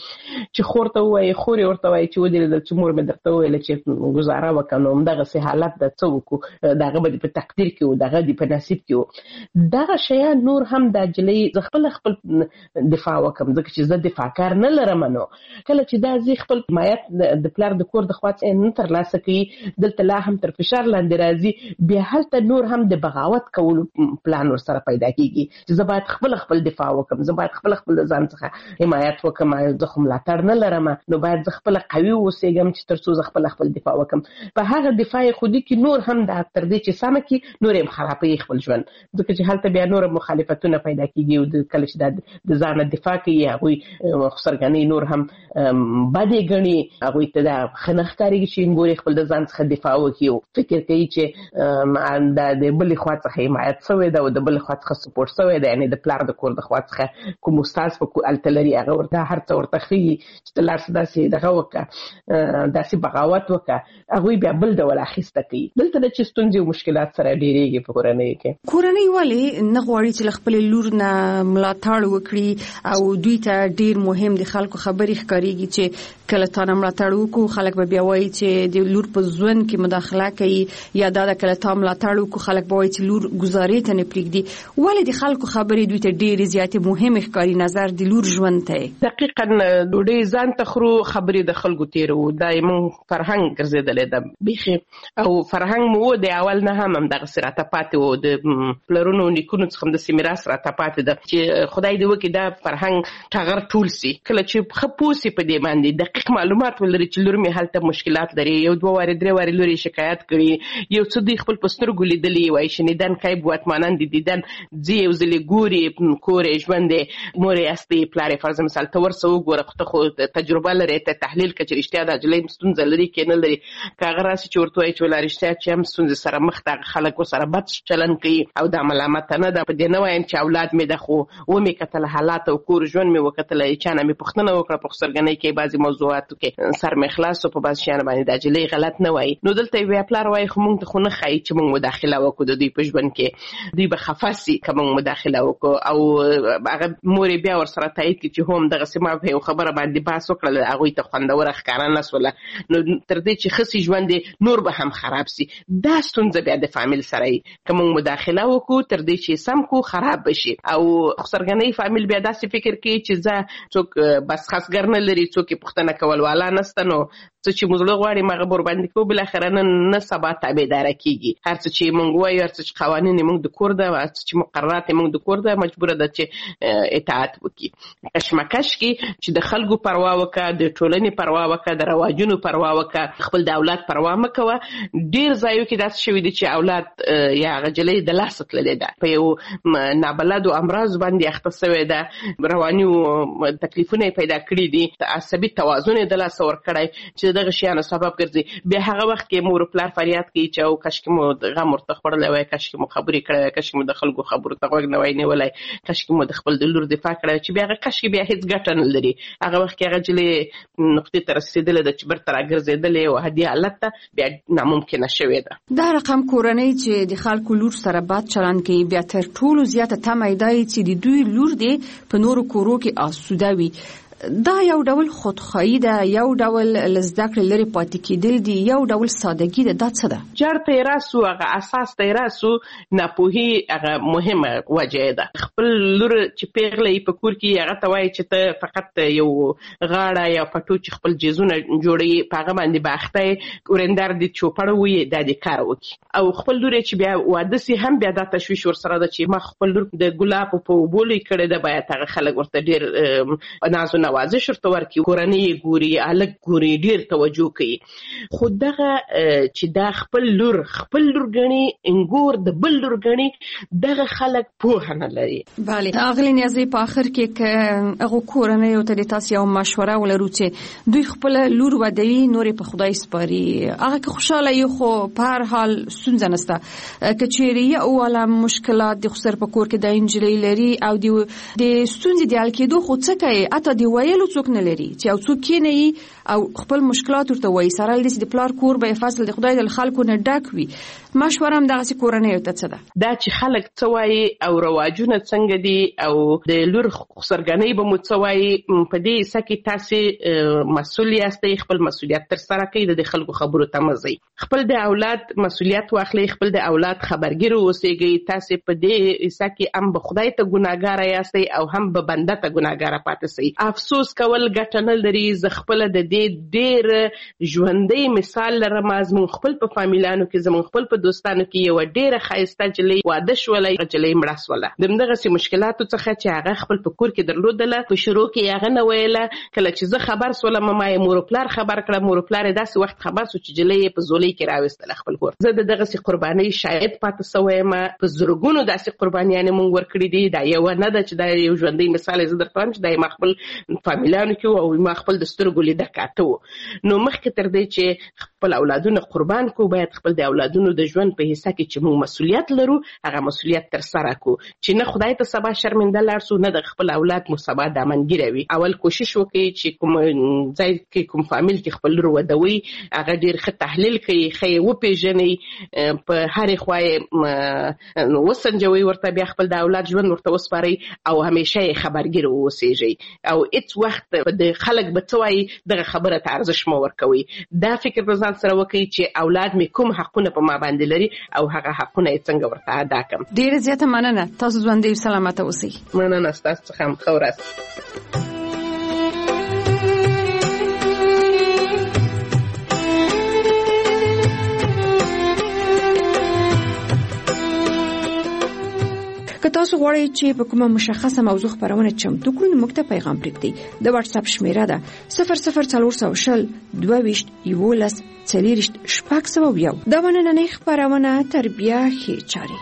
چې خورته وایي خوري ورته وایي چې ودې د چې مور مې درته ویل چې گزاره وکړه نو دغه سه حالت د څوک دغه په تقدیر کې او دغه د په نصیب کې دغه شیا نور هم د جلې خپل دفاع وکم ځکه چې زه دفاع کار نه لرم نو کله چې دا زی خپل حمایت د پلار د کور د خواص نه تر لاسه کوي دلته لا هم تر فشار لاندې راځي بیا هلته نور هم د بغاوت کولو پلان ور سره پیدا کیږي چې زه باید خپل دفاع وکم زه باید خپل ځان څخه حمایت وکم زه خو ملاتړ نه لرم نو باید زه خپل قوي اوسېږم چې ترڅو زه خپل دفاع وکم په هغه دفاع خودي کې نور هم د تر دې چې سم کې نور هم خرابې خپل ژوند ځکه چې هلته بیا نور مخالفتونه پیدا کیږي او کله چې د ځان دفاع کوي هغه خسرګنې نور هم باندې غني هغه ته د خنخکاری چې ګوري خپل د ځان څخه دفاع وکړي فکر کوي چې د بل خوا څخه حمایت شوی دا او د بل خوا څخه سپورټ شوی دا یعنی د پلار د کور د خوا څخه کوم استاد په التلری هغه ورته هر څه ورته خي چې لار داسې دغه وکړه داسې بغاوت وکړه هغه بیا بل ډول اخیسته کوي دلته د چستونځي او مشکلات سره ډیریږي په کورنۍ کې کورنۍ والی نه غواړي چې خپل لور نه ملاتړ وکړي او دوی ته ډیر مهم دي خلکو خبرې ښکاریږي چې کله تا ملاتړ وکړو خلک به بیا وایي چې د لور په ژوند کې مداخله کوي یا دا کله تا ملاتړ وکړو خلک به وایي چې لور گزارې ته نه پریږدي ولې د خلکو خبرې دوی ته ډیر زیاتې مهم ښکاري نظر د لور ژوند ته دقیقاً ډوډۍ ځان ته خرو خبرې د خلکو تیرو دا موږ فرهنګ ګرځیدلې ده بيخي او فرهنګ مو د اول نه هم دغه سراته پاتې وو د پلرونو نیکونو څخه د سیمیراث راته پاتې ده چې خدای دې وکړي دا فرهنګ ټغر ټول سي کله چې خپوسي په دې باندې دقیق معلومات ولري چې لور می هلته مشکلات لري یو دوه واره درې واره لوري شکایت کړي یو څه د خپل پسترګو لیدلی وای شنیدن کای بواتمانان دي دیدن زی یو ځلې ګوري کورې ژوند مورې استي پلارې فرض مثال تور سو ګوره خو تجربه لري ته تحلیل کچې رښتیا د جلې مستونزه لري کې نه لري کاغه راسي چې ورته وایي چې ولارشته چې هم ستونزې سره مخ ته خلک سره بد چلن کوي او د ملامت نه ده په دې نه وایم چې اولاد مې د خو و مې کتل حالات او کور ژوند مې وکتل چې نه مې پښتنه وکړه په خسرګنۍ کې بعضي موضوعاتو کې سر مې خلاص په بعض شیان باندې د جلې غلط نه وای نو دلته وی پلار وای خو مونږ ته خو نه خای چې مونږ مداخله وکړو د دوی په ژوند کې دوی به خفاسي کوم مداخله وکړو او هغه مور بیا ور سره تایید کی چې هم دغه سیمه په خبره باندې بحث وکړل هغه ته خوندور ښکارا نه سول نو تر دې چې خسي ژوند نور به هم خراب سي دا ستونزه بیا د فامیل سره کوم مداخله وکړو تر دې چې سم کو خراب بشي او خسرګنۍ فامیل بیا داسې فکر کوي چې ځا څوک بس خاصګر نه لري څوک پښتنه کول والا نسته نو څه چې موږ غواړي مغه بور باندې کو بل اخر نه سبا تابعدار کیږي هر څه چې موږ وایو هر څه چې قوانين موږ د کور ده هر څه چې مقررات موږ د کور ده مجبور ده چې اطاعت وکړي کشمکش کې چې د خلکو پروا وکړه د ټولنې پروا وکړه د رواجونو پروا وکړه خپل د اولاد پروا مکوه. ډیر ځایو کې داسې شوي دي چې اولاد یا غجلې د لاس تللې ده په یو نابلدو امراض باندې اخته شوی ده، رواني تکلیفونه پیدا کړي دي، عصبي توازن د لاس ور کړی چې دغه شیانو سبب ګرځي. بیا هغه وخت کې مور پلار فریاد کوي چې او کاشکې مو غم ورته خوړلی وای، کاشکې مو خبرې کړی وای، کاشکې مو د خلکو خبرو ته غوږ نه وای نیولی، کاشکې مو د خپل د لور دفاع کړی وای، چې بیا هغه کاشکې بیا هیڅ ګټه نه لري. هغه وخت کې هغه جلې نقطې ته رسېدلې ده چې برته راګرځېدلې او هدي حالت ته بیا ناممکنه شوې ده. دا رقم کورنۍ چې د خلکو لور سره بد چلند کوي بیا تر ټولو زیاته تمه دی چې د دوی لور دی په نورو کورو کې آسوده وي. دا یو ډول خودخواهی ده، یو ډول زده کړې لري پاتې کېدل دي، یو ډول سادګي ده. دا څه ده؟ جړ ته راسو هغه اساس ته راسو ناپوهي هغه مهمه وجه ده. خپل لور چې پیغلې په کور کې هغه ته وایي چې ته فقط یو غاړه یا پټو چې خپل جیزونه جوړي په هغه باندې باخته ورندار دي چوپړ وي د دې کار وکي، او خپل لور چې بیا واده سي هم بیا د تشویش ور سره ده چې ما خپل لور د ګلاب په وبولې کړي ده، باید هغه خلک ورته ډیر نازو نوازش ورته ورکړي، کورنۍ ګوري، الګ ګوري، ډیر توجه کوي. خو دغه چې دا خپل لور ګڼي انګور د بل لور ګڼي، دغه خلک پوهه نه لري. بله اغلی نیازی په آخر کې که هغه کورنۍ او ته تاسو یو مشوره ولرو چې دوی خپل لور ودوي نور په خدای سپاري، هغه که خوشاله یو خو په هر حال ستونزه نشته. که چیرې یو والا مشکلات د خسر په کور کې د انجلۍ لري او د ستونزې د حل کېدو خو څه کوي، اته دی ویلو څوک نه لري چې او څوک کې نه او خپل مشکلات ورته وایي. سره دې د پلار کور به فصل د خدای د خلکو نه ډک وي. مشوره هم دغه کورنۍ ته څه ده؟ دا چې خلک څه وایي او رواجونه څنګه دي او د لور خسرګنۍ به مو څه وایي، په دې سکه تاسو مسؤل یاستئ، خپل مسؤلیت تر سره کړئ، د خلکو خبرو ته مزي، خپل د اولاد مسؤلیت واخلئ، خپل د اولاد خبرګیر اوسئ. تاسو په دې سکه هم به خدای ته ګناګار یاستئ او هم به بنده ته ګناګار پاتې سئ. افسوس کول ګټه نه لري. زه خپل د دې ډېر ژوندۍ مثال لرم. زموږ خپل په فامیلانو کې، زموږ خپل په دوستانو کې یو ډېره ښایسته جلۍ واده شوله، جلۍ مړه شوله. دغسې مشکلاتو څخه چې هغه خپل په کور کې درلودله، په شروع کې هغه نه ویله. کله چې زه خبر سولم ما یې مور پلار خبر کړه، مور پلار یې داسې وخت خبر سو چې جلۍ یې په زولۍ کې راوستله خپل کور. زه د دغسې قربانۍ شاهد پاتې سوی یم. په زرګونو داسې قربانیانې موږ ورکړي دي. دا یوه نه ده چې دا یو ژوندی مثال زه درته وایم چې دا ما خپل فامیلانو کې او ما خپل د سترګو لیده کاته و. نو مخکې تر دې چې خپل اولادونه قربان کو، باید خپل د اولادونو د ژوند په حصہ کې چې موږ مسؤلیت لرو هغه مسؤلیت تر سره کو، چې نه خدای ته سبا شرمنده لاړ سو، نه د خپل اولاد مو سبا دامنګیره وي. اول کوشش وکړئ چې کوم ځای کې کوم فامیل کې خپل لور ودوي هغه ډیر ښه تحلیل کوي، ښه وپېژنئ، په هرې خوا وسنجوئ ورته، بیا خپل د اولاد ژوند ورته وسپارئ او همیشه یې خبرګیر اوسېږئ او هېڅ وخت د خلک به څه وایي دغه خبره ته ارزښت مه ورکوئ. دا فکر په ځان سره وکړئ چې اولاد مې کوم حقونه په ما باندې لري او هغه حقونه یې څنګه ورته ادا کړم. ډېره زیاته مننه. تاسو ژوندي سلامته اوسئ. مننه ستاسو څخه هم. ښه ورځ. که تاسو غواړئ چې په کومه مشخصه موضوع خبرونه چمتو کړو، موږ ته پیغام پرېږدئ. د واتس اپ شمیره ده 00400 22 11 40 601. دا نننۍ خبرونه تربیه ښې چارې.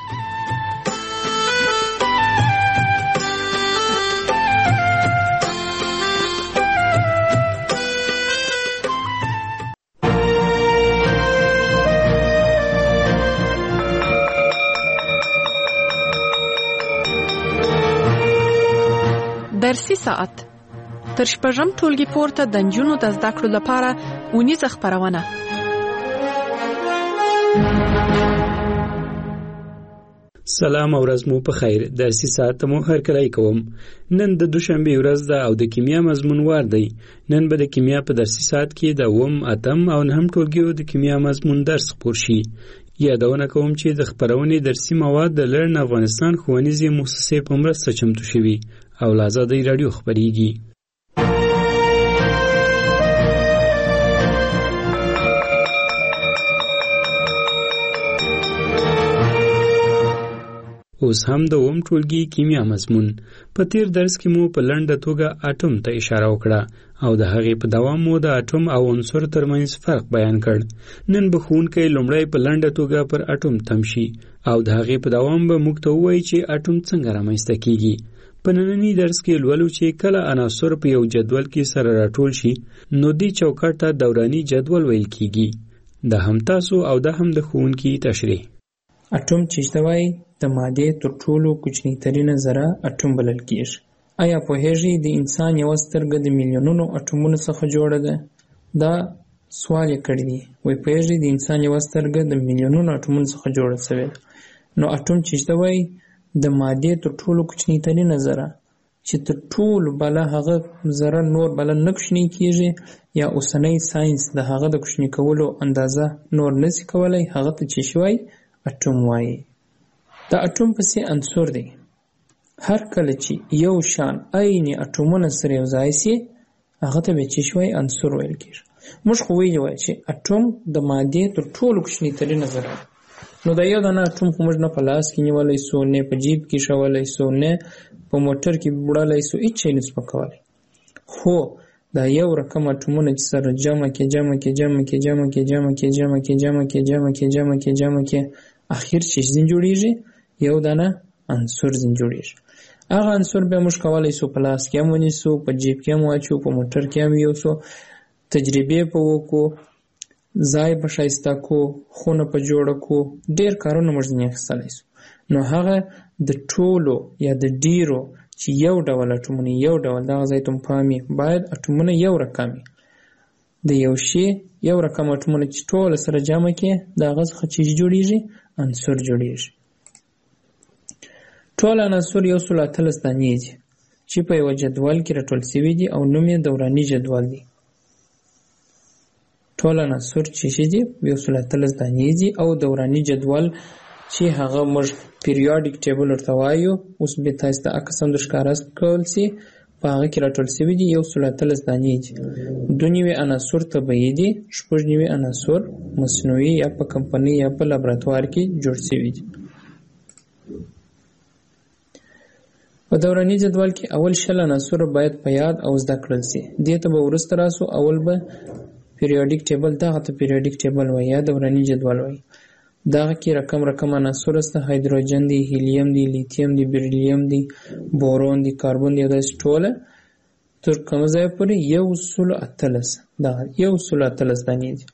درسي ساعت تر شپږم ټولګي پورته د نجونو د زده کړو لپاره اونیزه خبرونه. سلام او ورځ مو په خیر. درسي ساعت مو هرکلی کوم. نن د دوشنبه ورځ ده او د کیمیا مضمون وار دی. نن به د کیمیا په درسي ساعت کې د 8 او 9 ټولګیو د کیمیا مضمون درس خپور شي. یادونه کوم چې د خبرونې درسي مواد د لرن افغانستان ښوونیزې مؤسسې په مرسته چمتو شوي او له آزادۍ راډیو خبرېږي. اوس هم د اوم ټولګي کیمیا مضمون. په تیر درس کې مو په لنډه توګه اټوم ته اشاره وکړه او د هغې په دوام مو د اټوم او عنصر ترمنځ فرق بیان کړ. نن به ښوونکی لومړی په لنډه توګه پر اټوم تم شي او د هغې په دوام به موږ ته ووایي چې اټوم څنګه رامنځته کیږي. په ننني درس کې لولو چې کله عناصر په یو جدول کې سره راټول شي نو دې چوکاټ ته دوراني جدول ویل کیږي. دا هم تاسو او دا هم د ښوونکي تشریح. اټوم چې ته وایي د مادې تر ټولو کوچنی ترینه ذره اټوم بلل کیږي. آیا پوهیږئ د انسان یو سترګه د میلیونونو اټومونو څخه جوړه ده؟ دا سوال یې کړی دی. وایي پوهیږئ د انسان یو سترګه د میلیونونو اټومونو څخه جوړه شوې ده. نو اټوم چې ته وایي د مادې تر ټولو کوچنی ترینه ذره چې تر ټولو بله هغه ذره نور بله نه کوچنی کیږي یا اوسنی ساینس د هغه د کوچنی کولو اندازه نور نشي کولی، هغه ته چې شوی اټوم وایي. د اټوم پسې عنصر دی. هر کله چې یو شان عین اټومونه سره یو ځای سي هغه ته به چې شوی عنصر ویل کیږي. موږ خو ویلي وای چې اټوم د مادې تر ټولو کوچنی ترینه ذره. نو دا یو دانه اټوم خو موږ نه په لاس کې نیولی سو، نه په جیب کې شولی سو، نه په موټر کې وړلی سو، هیڅ شی نسو پکولی. خو دا یو رقم اټومونه چې سره جمع کې اخیر چې ځین جوړیږي یو دانه عنصر ځین جوړیږي. هغه عنصر بیا موږ کولی سو په لاس کې هم ونیسو، په جیب کې هم واچو، په موټر کې هم یوسو، تجربې په وکړو، ځای په ښایسته کو، خونه په جوړه کو، ډېر کارونه موږ ځینې اخیستلی سو. نو هغه د ټولو یا د ډیرو چې یو ډول اټومونه یو ډول دغه ځای ته پام وي، باید اټومونه یو رقم وي. د یو شي یو رقم اټومونه چې ټول سره جمع کې د هغه څخه چې جوړیږي عنصر جوړیږي. ټول عناصر 113 دانې دي چې په یو جدول کې راټول شوي دي او نوم یې دوراني جدول دی. ټول عناصر چې دي 113 دانې دي او دوراني جدول چې هغه موږ پیریاډیک ټیبل ورته وایو، اوس به تاسو ته عکس هم درښکاره کول سي، په هغه کې راټول شوي دي 113 دانې دي. 2 نوي عناصر طبیعي دي، 6 نوي عناصر مصنوعي یا په کمپنۍ یا په لابراتوار کې جوړ شوي دي. په دوراني جدول کې اول 60 عناصر باید په یاد او زده کړل سي. دې ته به وروسته راسو. اول به پیریاډیک ټیبل، دغه ته پیریاډیک ټیبل وایي یا دوراني جدول وایي. دغه کې رقم عناصر سته، هایدروجن دی، هیلیم دی، لیتیم دی، بیریلیم دی، بورون دی، کاربن دی، داسې ټوله تر کومه ځایه پورې 113 دغه 113 دانې دي.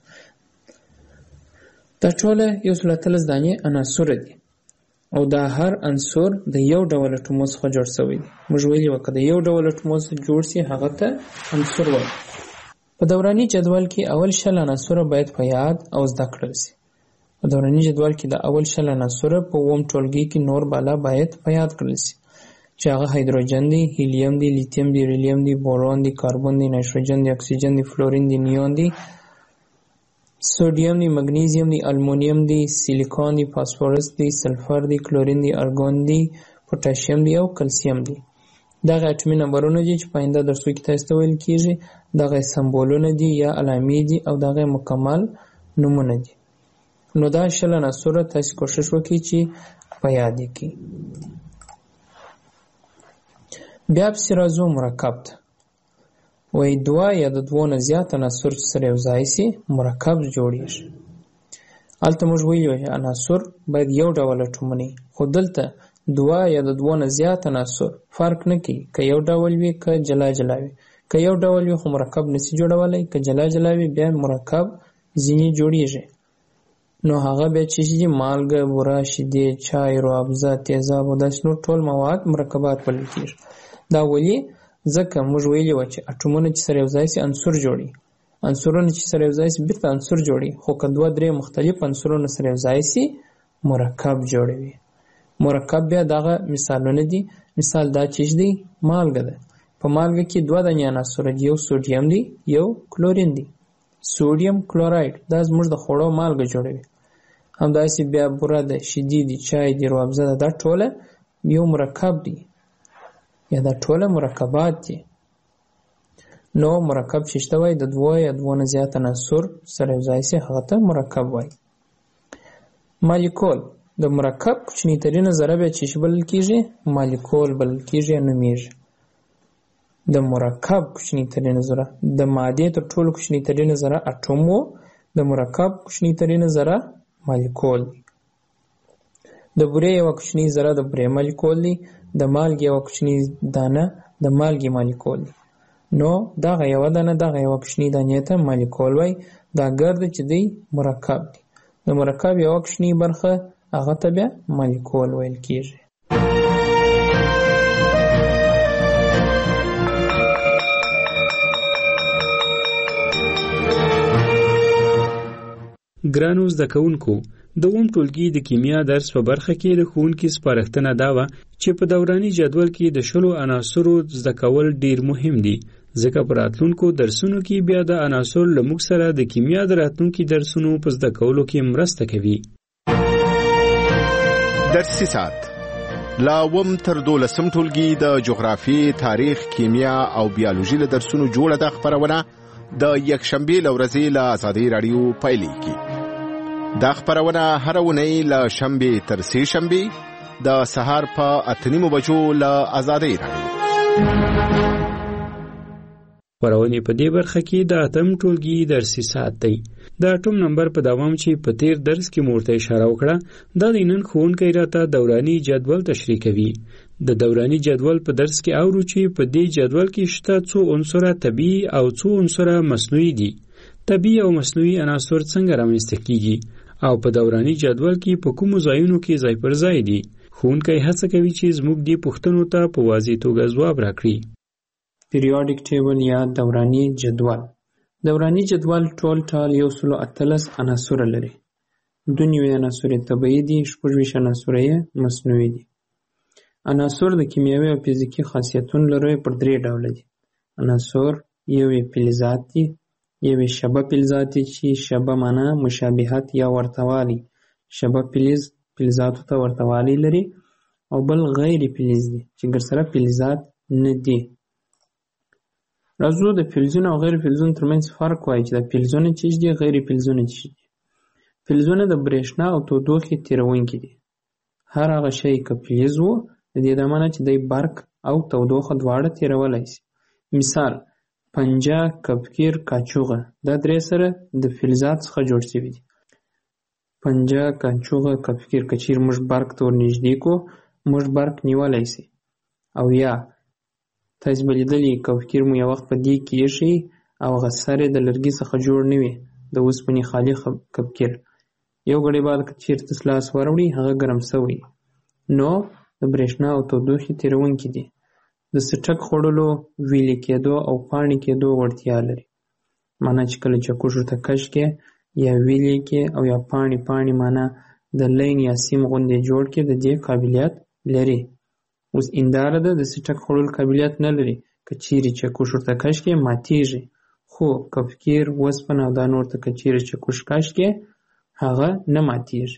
دا ټوله 113 دانې عناصر دي او دا هر عنصر د یو ډول اټومو څخه جوړ شوی دی. موږ ویلي وو که د یو ډول اټومو څخه جوړ سي هغه ته عنصر وایي. په دوراني جدول کې اول 60 عناصر باید په یاد او زده کړل سي. په دوراني جدول کې د اول 60 عناصر په اوم ټولګي کې نور بالا باید په یاد کړل سي چې هغه هایدروجن دی، هیلیم دی، لیتیم دی، بیریلیم دی، بورون دی، کاربن دی، نایتروجن دی، اکسیجن دی، فلورین دی، نیون دی، سودیم دی، مګنیزیم دی، المونیم دی، سیلیکون دی، فاسفورس دی، سلفر دی، کلورین دی، ارګون دی، پوتاشیم دی او کلسیم دی. دغه اټومي نمبرونه دي چې په آینده درسو کې تاسو ته ویل کیږي. دغه سمبولونه دي یا علامې دي او دغه مکمل نومونه دي. نو دا 60 عناصر تاسو کوشش وکړئ چې په یاد کړئ. بیا پسې راځو مرکب ته. وایي 2 یا د 2 نه زیات عناصر چې سره یو ځای سي مرکب جوړیږي. هلته موږ ویلي وو عناصر باید یو ډول اټومونه، خو دلته 2 یا د 2 نه زیات عناصر فرق نه کوي که یو ډول وي که جلا جلا وي. که یو ډول وي خو مرکب نشي جوړولی، که جلا جلا وي بیا مرکب ځینې جوړیږي. نو هغه بیا چې دي مالګه، بوره، شیدې، چای، روابزه، تیزاب او داسې نور ټول مواد مرکبات بلل کېږي. دا ولې؟ ځکه موږ ویلي وو چې اټومونه چې سره یو ځای سي عنصر جوړي، عنصرونه چې سره یو ځای سي بیرته عنصر جوړي، خو که 2-3 مختلف عنصرونه سره یو ځای سي مرکب جوړوي. مرکب بیا دغه مثالونه دي. مثال دا چې دی مالګه ده. په مالګه کې 2 دانې عناصر دي، یو سوډیم دی، یو کلورین دی. سوډیم کلوراید دا زموږ د خوړو مالګه جوړوي. همداسې بیا بوره ده، شیدې دي، چای دی، روابزه ده، دا ټوله یو مرکب دی یا دا ټوله مرکبات دي. نو مرکب چې شته وایي د 2 یا 2 نه زیات عناصر سره یو ځای سي هغه ته مرکب وایي. مالیکول د مرکب کوچنی ترینه ذره بیا چې بلل کیږي مالیکول بلل کیږي نومیږي. د مرکب کوچنی ترینه ذره د ماده تر ټولو کوچنی ترینه ذره اټوم وو، د مرکب کوچنی ترینه ذره مالیکول دی. د بورې یو کوچنی ذره د بورې مالیکول دی، د مالګې یو کوچنی دانه د مالګې مالیکول دی. نو دغه یو دانه دغه یو کوچنی دانې ته مالیکول وای. دا ګرد چې دی مرکب دی. د مرکب یو کوچنی برخه هغه ته بیا مالیکول ویل کیږي. ګرانو زده کوونکو، د اووم ټولګي د کیمیا درس په برخه کې د ښوونکي سپارښتنه دا وه چې په دوراني جدول کې د 10 عناصرو زده کول ډیر مهم دي، ځکه په راتلونکو درسونو کې بیا د عناصر له موږ سره د کیمیا د راتلونکي درسونو په زده کولو کې مرسته کوي. درسي ساعت لا اووم تر 12 ټولګي د جغرافي، تاریخ، کیمیا او بیولوژي له درسونو جوړه ده خبرونه د یکشنبه لورځې له آزادۍ رادیو پیلېږي. دا خبرونه هر اونۍ له شنبه تر سه شنبه د سهار په 8:30 بجو له آزادۍ رادیو. خبرونه په دې برخه کې د اتم ټولګي درسي ساعت دی. د اټوم نمبر په دوام چې په تیر درس کې مورته اشاره وکړه، دا د نن ښوونکی راته دوراني جدول تشریح کوي. د دوراني جدول په درس کې اورو چې په دې جدول کې شته څو عنصره طبیعي او څو عنصره مصنوعي دي. طبیعي او مصنوعي عناصر څنګه رامنځته کیږي او په دوراني جدول کې په کومو ځایونو کې ځای پر ځای دي. ښوونکی هڅه کوي چې زموږ دې پوښتنو ته په واضح توګه ځواب راکړي. پیریوډیک ټیبل یا دوراني جدول. دوراني جدول ټول 113 عناصر لري. 92 عناصر طبیعي دي، 26 عناصر مصنوعي دي. عناصر د کیمیاوي او فزیکي خاصیتونو لري پر 3 ډوله دي. عناصر یو فلزات دي، یو شبه فلزات دي چې شبه معنا مشابهت یا ورتوالی، شبه فلزاتو ته ورتوالی لري، او بل غیر فلز دي چې ګرسره فلزات نه دي. راځو د فلزونو او غیر فلزونو ترمنځ فرق وایي چې د فلزونه چې دي، غیر فلزونه چې دي. فلزونه د برېښنا او تودوخې تیرونکي دي. هر هغه شی که فلز وو د دې د معنی چې د برق او تودوخه دواړه تیرولای شي. مثال پنجه، کپکیر، کاچوغه دا درې سره د فلزات څخه جوړ شوي دي. پنجه، کاچوغه، کپکیر کچیر موږ برق ته ورنږدې کو موږ برق نیولای شي. او یا تاسو به لیدلي کپکیر مو یو وخت په دې کې ایښی او هغه سر یې د لرګي څخه جوړ نه وي، د اوسپنې خالي کپکیر. یو غړی بعد که چیرته لاس وروړي هغه ګرم شوی، نو د برېښنا او تودوخې تیرونکي دي. د څټک خوړلو، ویلې کېدو او پاڼې کېدو وړتیا لري. معنا چې کله چکش ورته کش کې یا ویلې کې او یا پاڼې معنا د لین یا سیم غوندې جوړ کې د دې قابلیت لري. اوس انداره ده د څټک خوړلو قابلیت نه لري، که چیرې چکش ورته کش کې ماتیږي، خو کپکیر، اوسپنه او دا نور ته که چیرې چکش کش کې هغه نه ماتیږي.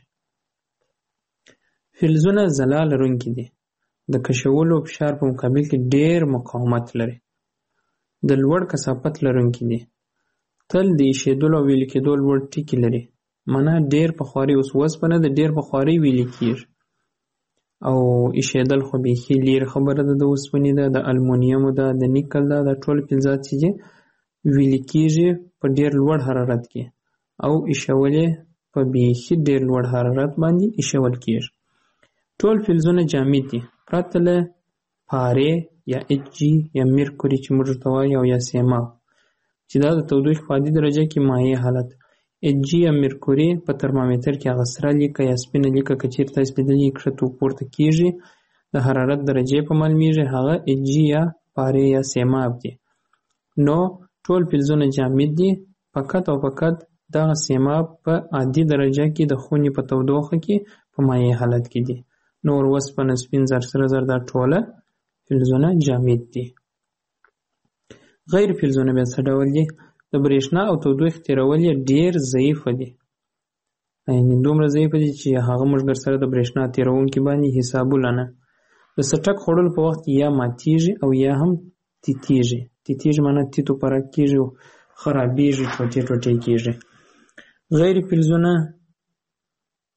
فلزونه ځلا لرونکي دي. د کشولو فشار په مقابل کې ډیر مقاومت لري. د لوړ کثافت لرونکي دي. تل د ایشېدلو او ویلې کېدو لوړ ټکي لري. معنا ډیر په خواري اوس اوسپنه د ډیر په خواري ویلې کېږي او ایشېدل خو بیخي لرې خبره ده. د اوسپنې ده، د المونیم ده، د نیکل ده، د ټول فلزات چې ویلې کېږي په ډیر لوړ حرارت کې او ایشولې په بیخي ډیر لوړ حرارت باندې ایشول کېږي. ټول فلزونه جامد دي پرته له پارې یا اچ جی یا مرکوري چې موږ ته وایو او یا سیماب چې دا د تودوخې په عادي درجه کې مایع حالت. اچ جی یا مرکوري په ترمامیتر کې هغه سره لیکه یا سپینه لیکه که چیرته تاسو لیدلې کښته پورته کېږي د حرارت درجې په معلومیږي، هغه اچ جی یا پارې یا سیماب دي. نو ټول فلزونه جامد دي، فقط او فقط دغه سیماب په عادي درجه کې د خونې په تودوخه کې په مایع حالت کې دي. نور اوسپنه، سپین زر، سره زر دا ټوله فلزونه جامد دي. غیر فلزونه بیا څه ډول دي؟ د برېښنا او تودوخې تیرول یې ډېر ضعیف دي. یعنې دومره ضعیف دي چې هغه موږ سره د برېښنا تیرونکي باندې حسابونه نه. د څټک خوړلو په وخت یا ماتیږي او یا هم تیتیږي. تیتیږي معنا تیتو پرک کېږي او خرابېږي، ټوټې ټوټې کېږي. غیر فلزونه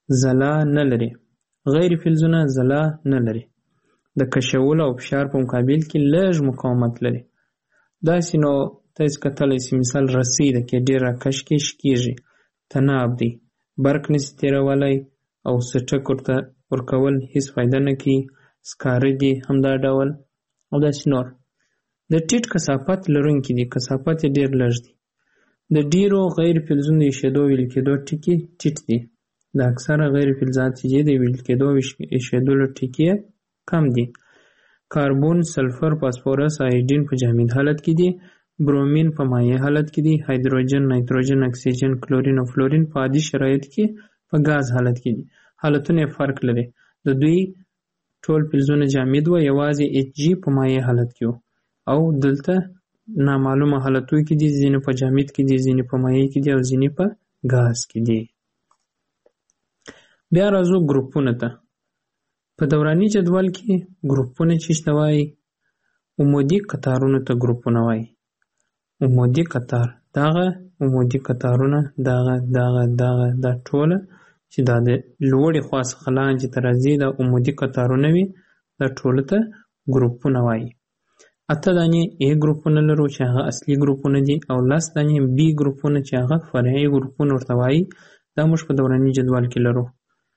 ځلا نه لري. غیر فلزونه ځلا نه لري. د کشولو او فشار په مقابل کې لږ مقاومت لري. داسې نو تاسو کتلی سئ مثال رسۍ ده کې ډېر راکش کېږي، تناب دی، برق نشي تېرولی او څټک ورته ورکول هېڅ فایده نه کوي. سکاره دي همدا ډول او داسې نور. د ټیټ کثافت لرونکي دي، کثافت یې ډېر لږ دی. د ډېرو غیر فلزونو د ایښېدو او ویلې کېدو ټکي ټیټ دي. د اکثره غیر فلزات چې دي د ویلې کېدو او ایښېدو ټکي کم دي. کاربون، سلفر، فاسفورس، آیودین په جامد حالت کې دي. برومین په مایع حالت کې دي. هایدروجن، نایتروجن، اکسیجن، کلورین او فلورین په عادي شرایطو کې په غاز حالت کې دي. حالتونه یې فرق لري. د دوی ټول فلزونه جامد و، یوازې اچ جی په مایع حالت کې و او دلته نامعلومه حالتو کې دي، ځینې په جامد کې دي، ځینې په مایع کې دي او ځینې په غاز کې دي. بیا راځو ګروپونو ته. په دوراني جدول کې ګروپونه چې شته وایي، عمودي قطارونو ته ګروپونه وایي. عمودي قطار، دغه عمودي قطارونه دغه دا ټوله چې دا د لوړې خوا څخه لاندې ته راځي دا عمودي قطارونه وي، دا ټوله ته ګروپونه وایي. 8 دانې A ګروپونه لرو چې هغه اصلي ګروپونه دي او 10 دانې B ګروپونه چې هغه فرعي ګروپونه ورته وایي. دا موږ په دوراني جدول کې لرو.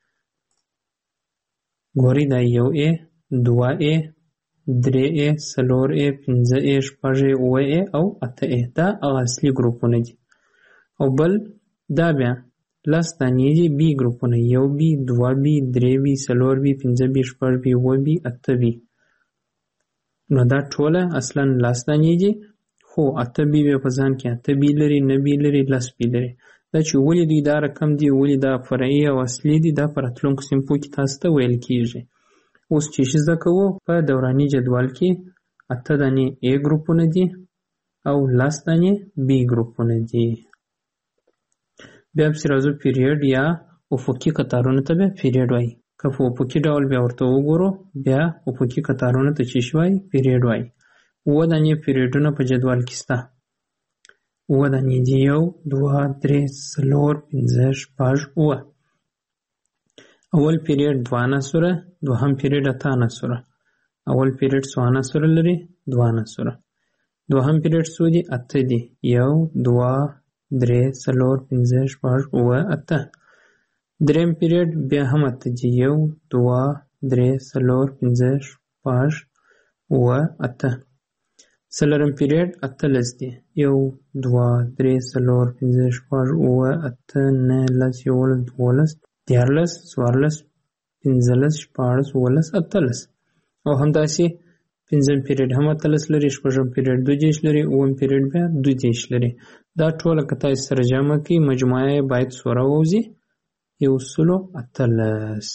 ګورئ دا 1A، 2A، 3A، 4A، 5A، 6A، 7A او 8A. دا هغه اصلي ګروپونه دي. او بل دا بیا 10 دانې دي B ګروپونه، 1B، 2B، 3B، 4B، 5B، 6B، 7B، 8B. نو دا ټوله اصلا 10 دانې دي، خو 8B په ځان کې 8B لري، 9B لري، 10B لري. دا چې ولې دوی دا رقم دي، ولې دا فرعي او اصلي دي، دا په راتلونکو صنفو کې تاسو ته ویل کېږي. اوس چې زده کوو په دوراني جدول کې 8 دانې A ګروپونه دي او 10 دانې B ګروپونه دي. بیا پسې راځو پیریډ یا افقي قطارونو ته بیا پیریډ وایي. که په افقي ډول بیا ورته وګورو بیا افقي قطارونو ته چې وایي پیریډ وایي. 7 دانې پیریډونه په جدول کې شته. 7 دانې دي، 1، 2، 3، 4، 5، 6، 7. اول پیریډ 2 عناصره، دوهم پیریډ 8 عناصره. اول پیریډ څو عناصره لري؟ 2 عناصره. دوهم پیریډ څو دي؟ 8 دي. 1، 2، 3، 4، 5، 6، 7، 8. دریم پیریډ بیا هم 8 دي. 1، 2، 3، 4، 5، 6، 7، 8. څلورم پیریډ 18 دي. 1، 2، 3، 4، 5، 6، 7، 8، 9، 10، 11، 12، 13، 14، 15، 16، 17، 18. او همداسې پنځم پیریډ هم 18 لري، شپږم پیریډ 2 لري، اووم پیریډ بیا 2 لري. دا ټوله که تاسو سره جمع کړئ مجموعه یې باید څو راووځي؟ 118.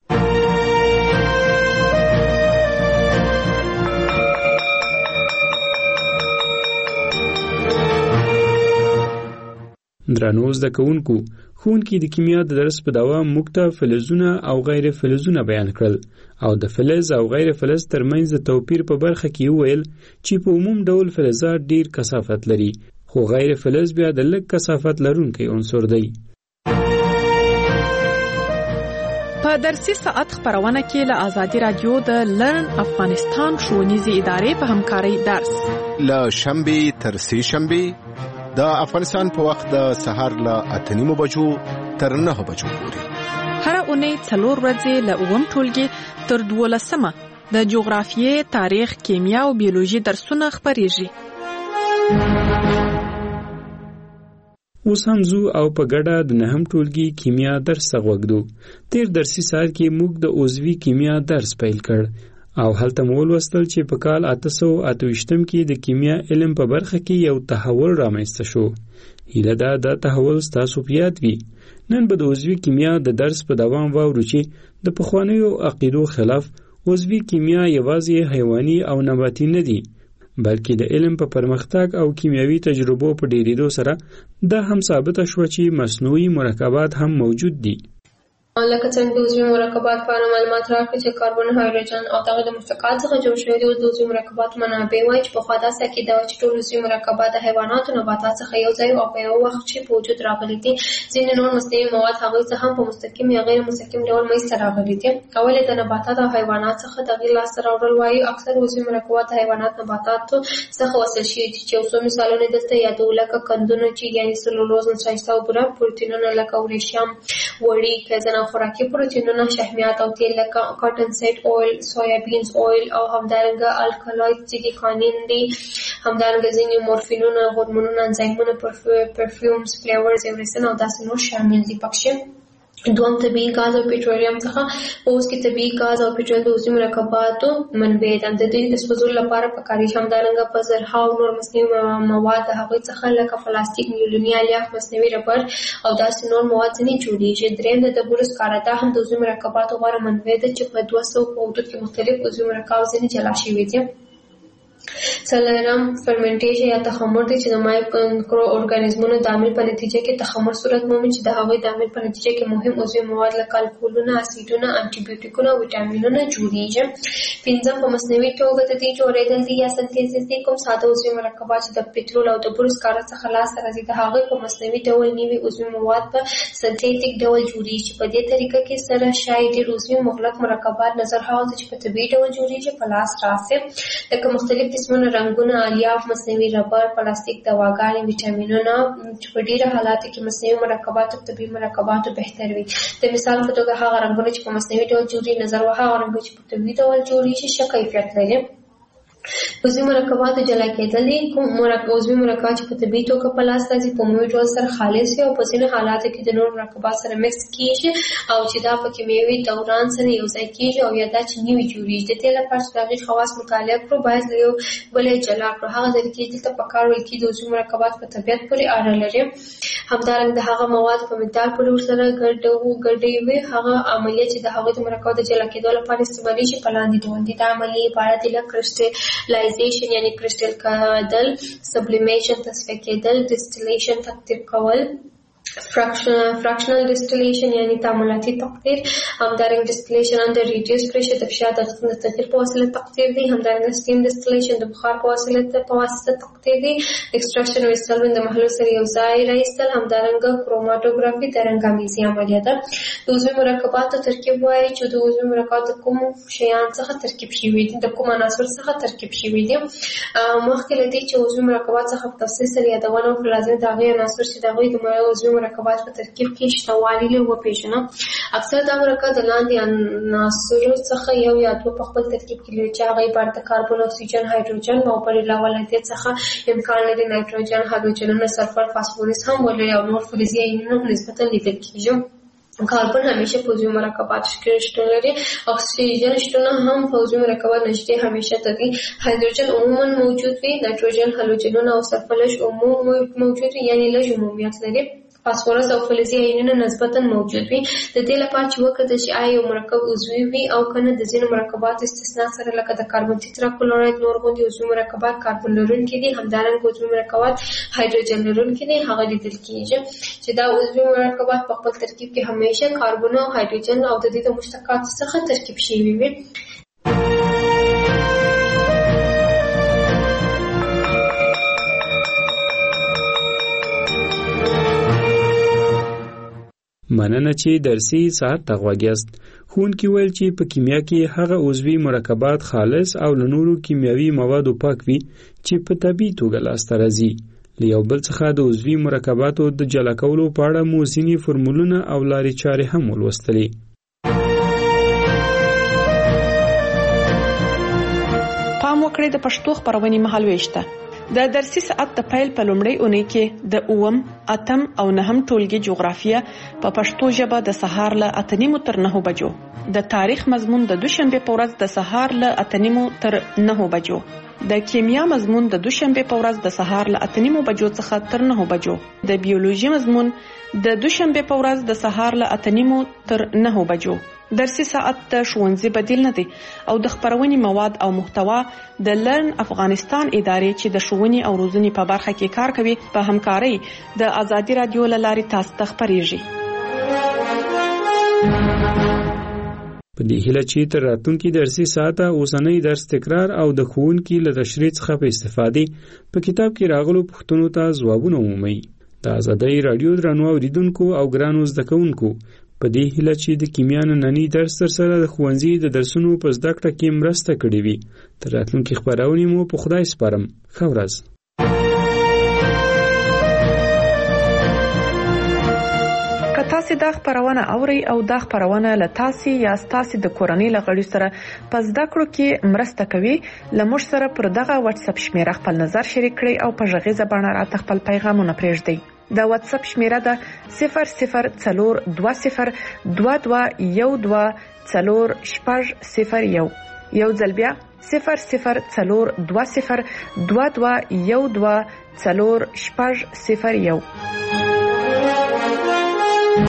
درنو زده کوونکو، ښوونکي د کیمیا د درس په دوام موږ ته فلزونه او غیر فلزونه بیان کړل او د فلز او غیر فلز ترمنځ د توپیر په برخه کې وویل چې په عموم ډول فلزات ډیر کثافت لري، خو غیر فلز بیا د لږ کثافت لرونکی عنصر دی. په درسي ساعت خبرونه کې له آزادي رادیو د لرن افغانستان ښوونیزې ادارې په همکارۍ درس له شنبه تر سه شنبه د افغانستان په وخت د سهار له 8:30 بجو تر 9 بجو پورې. هر اونۍ 4 ورځې له 9 ټولګي تر 12 د جغرافیې، تاریخ، کیمیا او بیولوژي درسونه خبرېږي. اوس هم زو او په ګډه د 9 ټولګي کیمیا درس غوږدو. تیر درسي سال کې موږ د عضوي کیمیا درس پیل کړ او هلته مو ولوستل چې په کال 1828 کې د کیمیا علم په برخه کې یو تحول رامنځته شو. هیله ده دا تحول ستاسو په یاد وي. نن به د عضوي کیمیا د درس په دوام واورو چې د پخوانیو عقیدو خلاف عضوي کیمیا یوازې حیواني او نباتي نه دي، بلکې د علم په پرمختګ او کیمیاوي تجربو په ډیرېدو سره دا هم ثابته شوه چې مصنوعي مرکبات هم موجود دي. لکه څنګه د عضوي مرکبات په اړه معلومات راکړي چې کاربن، هایدروجن او دغه د مشتقات څخه جوړ شوي دي. د عضوي مرکباتو منابع وایي چې پخوا داسې عقیده وه چې ټول عضوي مرکبات د حیواناتو نباتات څخه یو ځای او په یو وخت کې په وجود راغلي دي. ځینې نور مصنوعي مواد هغوی څه هم په مستقیم یا غیر مستقیم ډول منځته راغلي دي. اول د نباتات او حیوانات څخه د غیر لاسته راوړل وایي. اکثر عضوي مرکبات د حیوانات نباتاتو څخه وصل شوي دي چې یو څو مثالونه دلته یادو، لکه قندونه چې یعنې سلولوز، نشایسته او بوره، پروتینونه لکه ورېښم، وړي، کیزن او خوراکي پروتینونه، شحمیات او تیل لکه کاټن سیډ اویل، سویابینز اویل او همدارنګه الکالوید چې کانین دي. همدارنګه ځینې مورفینونه، هورمونونه، انزایمونه، پرفیومز، فلیورز، ایوریسن او داسې نور شامل دي پکې. دوم طبیعي غاز او پېټرولیم څخه اوس کې طبیعي غاز او پېټرول د عضوي مرکباتو منبع ده. د دې د سوځولو لپاره پکارېږي. همدارنګه په زرهاو نور مصنوعي مواد د هغوی څخه لکه پلاستیک، نیولوني الیاف، مصنوعي ربر او داسې نور مواد ځینې جوړېږي. درېیم د ډبرو سکاره. دا هم د عضوي مرکباتو غوره منبع ده چې په 200 په حدود کې مختلف عضوي مرکب ځینې جلا شوي دي. څلورم فرمنټیشن یا تخمر دی چې د مایکرو ارګانیزمونو د عمل په نتیجه کې تخمر صورت مومي چې د هغوی د عمل په نتیجه کې مهم عضوي مواد لکه الکولونه، اسیدونه، انټي بیوټیکونه او ویټامینونه جوړیږي. پنځم په مصنوعي توګه د دې جوړېدل دي یا سنتیزس دي. کوم ساده عضوي مرکبات چې د پټرول او ډبرو سکاره څخه لاسته راځي د هغوی په مصنوعي ډول نوي عضوي مواد په سنتیټیک ډول جوړیږي. په دې طریقه کې سره شاید ډېر عضوي مغلق مرکبات نظر هغه چې په طبیعي ډول جوړیږي په لاس راسي، لکه مختلف قسمونه رنګونه، الیاف، مصنوعي ربر، پلاستیک، دواګانې، ویټامینونه چې په ډیره حالاتو کې مصنوعي مرکبات او طبیعي مرکبات بهتر وي. د مثال په توګه هغه رنګونه چې په مصنوعي ډول جوړي نظر هغه رنګونه چې په طبیعي ډول جوړیږي ښه کیفیت لري. عضوي مرکبات جلا کېدل دي. کوم عضوي مرکبات چې په طبیعي توګه په لاس راځي په عمومي ډول سره خالص وي او په ځینو حالاتو کې د نورو مرکبات سره مکس کېږي او چې دا په کیمیاوي دوران سره یو ځای کېږي او یا دا چې نوي جوړېږي. د دې لپاره چې د هغې خواص مطالعه کړو باید له یو بل یې جلا کړو. هغه ځای کې دلته په کار ویل کېږي د عضوي مرکبات په طبیعت پورې اړه لري. همدارنګه د هغه مواد په مقدار پورې ورسره ګډوي. هغه عملیه چې د هغوی د مرکباتو د جلا کېدو لپاره استعمالیږي په لاندې ډول دي. دا عملیې عبارت دي له کرسټلایزیشن یعنی کرسټل کېدل، سبلیمیشن تصفیه کېدل، ډسټیلیشن تقطیر کول، فراکشنل ډسټیلیشن یعنی تعاملاتي تقطیر، همدارنګه ډسټیلیشن اندر ریډیوس پریشر د فشار د تغییر په وسیله تقطیر دی، همدارنګه سټیم ډسټیلیشن د بخار په واسطه تقطیر دی، ایکستراکشن ویستل د محلول سره یو ځای راایستل، همدارنګه کروماتوګرافي د رنګامیزي عملیه ده. د عضوي مرکباتو ترکیب وایي چې د عضوي مرکباتو کوم شیان څخه ترکیب شوي دي، د کوم عناصر څخه ترکیب شوي دي. مخکې له دې چې عضوي مرکبات څخه په تفصیل سره یادونه وکړو لازم د هغې عناصر چې د هغوی د عضوي مرکبات په ترکیب کې شته والي له وپېژنو. اکثر دا مرکب د لاندې عناصرو څخه یو یا دوه په خپل ترکیب کې لري چې هغه عبارت د کاربن، اکسیجن، هایدروجن او پر علاوه له دې څخه امکان لري نایتروجن، هالوجنونه، سلفر، فاسفورس هم ولري او نور فلزي ایونونه نسبتا لیدل کېږي. کاربن همیشه په عضوي مرکبات کې شتون لري. اکسیجن شتون هم په عضوي مرکبات نشته همیشه دي. هایدروجن عموما موجود وي. نایتروجن، هالوجنونه او سلفر عموما موجود وي یعنی لږ عمومیت لري. فاسفورس او فلزي ایونونه نسبتا موجود وي. د دې لپاره چې وکړه چې آیا یو مرکب عضوي وي او کنه د ځینو مرکباتو استثناء سره لکه د کاربن تتراکلوراید نور غوندي عضوي مرکبات کاربن لرونکي دي، همدارنګه عضوي مرکبات هایدروجن لرونکي دي. هغه لیدل کېږي چې دا عضوي مرکبات په خپل ترکیب کې همیشه کاربن او هایدروجن او د دې د مشتقاتو څخه ترکیب شوي وي. مننه چې درسي ساعت ته غوږیاست. ښوونکي ویل چې په کیمیا کې هغه عضوي مرکبات خالص او له نورو کیمیاوي موادو پاک وي چې په طبیعي توګه لاسته راځي. له یو بل څخه د عضوي مرکباتو د جلا کولو په اړه مو ځینې فورمولونه او لارې چارې هم ولوستلې. پام وکړئ د پښتو خبرونې مهالويشته. د درسي ساعت د پیل په لومړۍ اونۍ کې د 8، 8 او 9 ټولګي جغرافیه په پښتو ژبه د سهار له 8:30 تر 9 بجو، د تاریخ مضمون د دوشنبه په ورځ د سهار له 8:30 تر 9 بجو، د کیمیا مضمون د دوشنبه په ورځ د سهار له 8:30 بجو څخه تر 9 بجو، د بیولوژي مضمون د دوشنبه په ورځ د سهار له 8:30 تر 9 بجو. درسي ساعت د ښوونځي بدیل نه دی او د خبرونې مواد او محتوا د لرن افغانستان ادارې چې د ښوونې او روزنې په برخه کې کار کوي په همکارۍ د ازادي رادیو له لارې تاسو ته خبرېږي. په دې هیله چې تر راتلونکي درسي ساعته اوسنۍ درس تکرار او د ښوونکي له تشریح څخه په استفادې په کتاب کې راغلو پوښتنو ته ځوابونه ومومئ. د آزادۍ راډیو درنو اوریدونکو او ګرانو زده کوونکو په دې هیله چې د کیمیا نننی درس تر سره د ښوونځي د درسونو په زده کړه کې مرسته کړې وي. تر راتلونکي خپرونې مو په خدای سپارم. ښه ورځ. تاسو دا خبرونه اوري او دا خبرونه له تاسو یا تاسو د کورنۍ لغړی سره پس دا کړو کې مرسته کوي. لمر سره پر دغه واتس اپ شمیره خپل نظر شریک کړئ او په ژغې زبانه راته خپل پیغامونه پرېږدئ. دا واتس اپ شمیره ده 0042121240 یو ځل بیا 0042121240.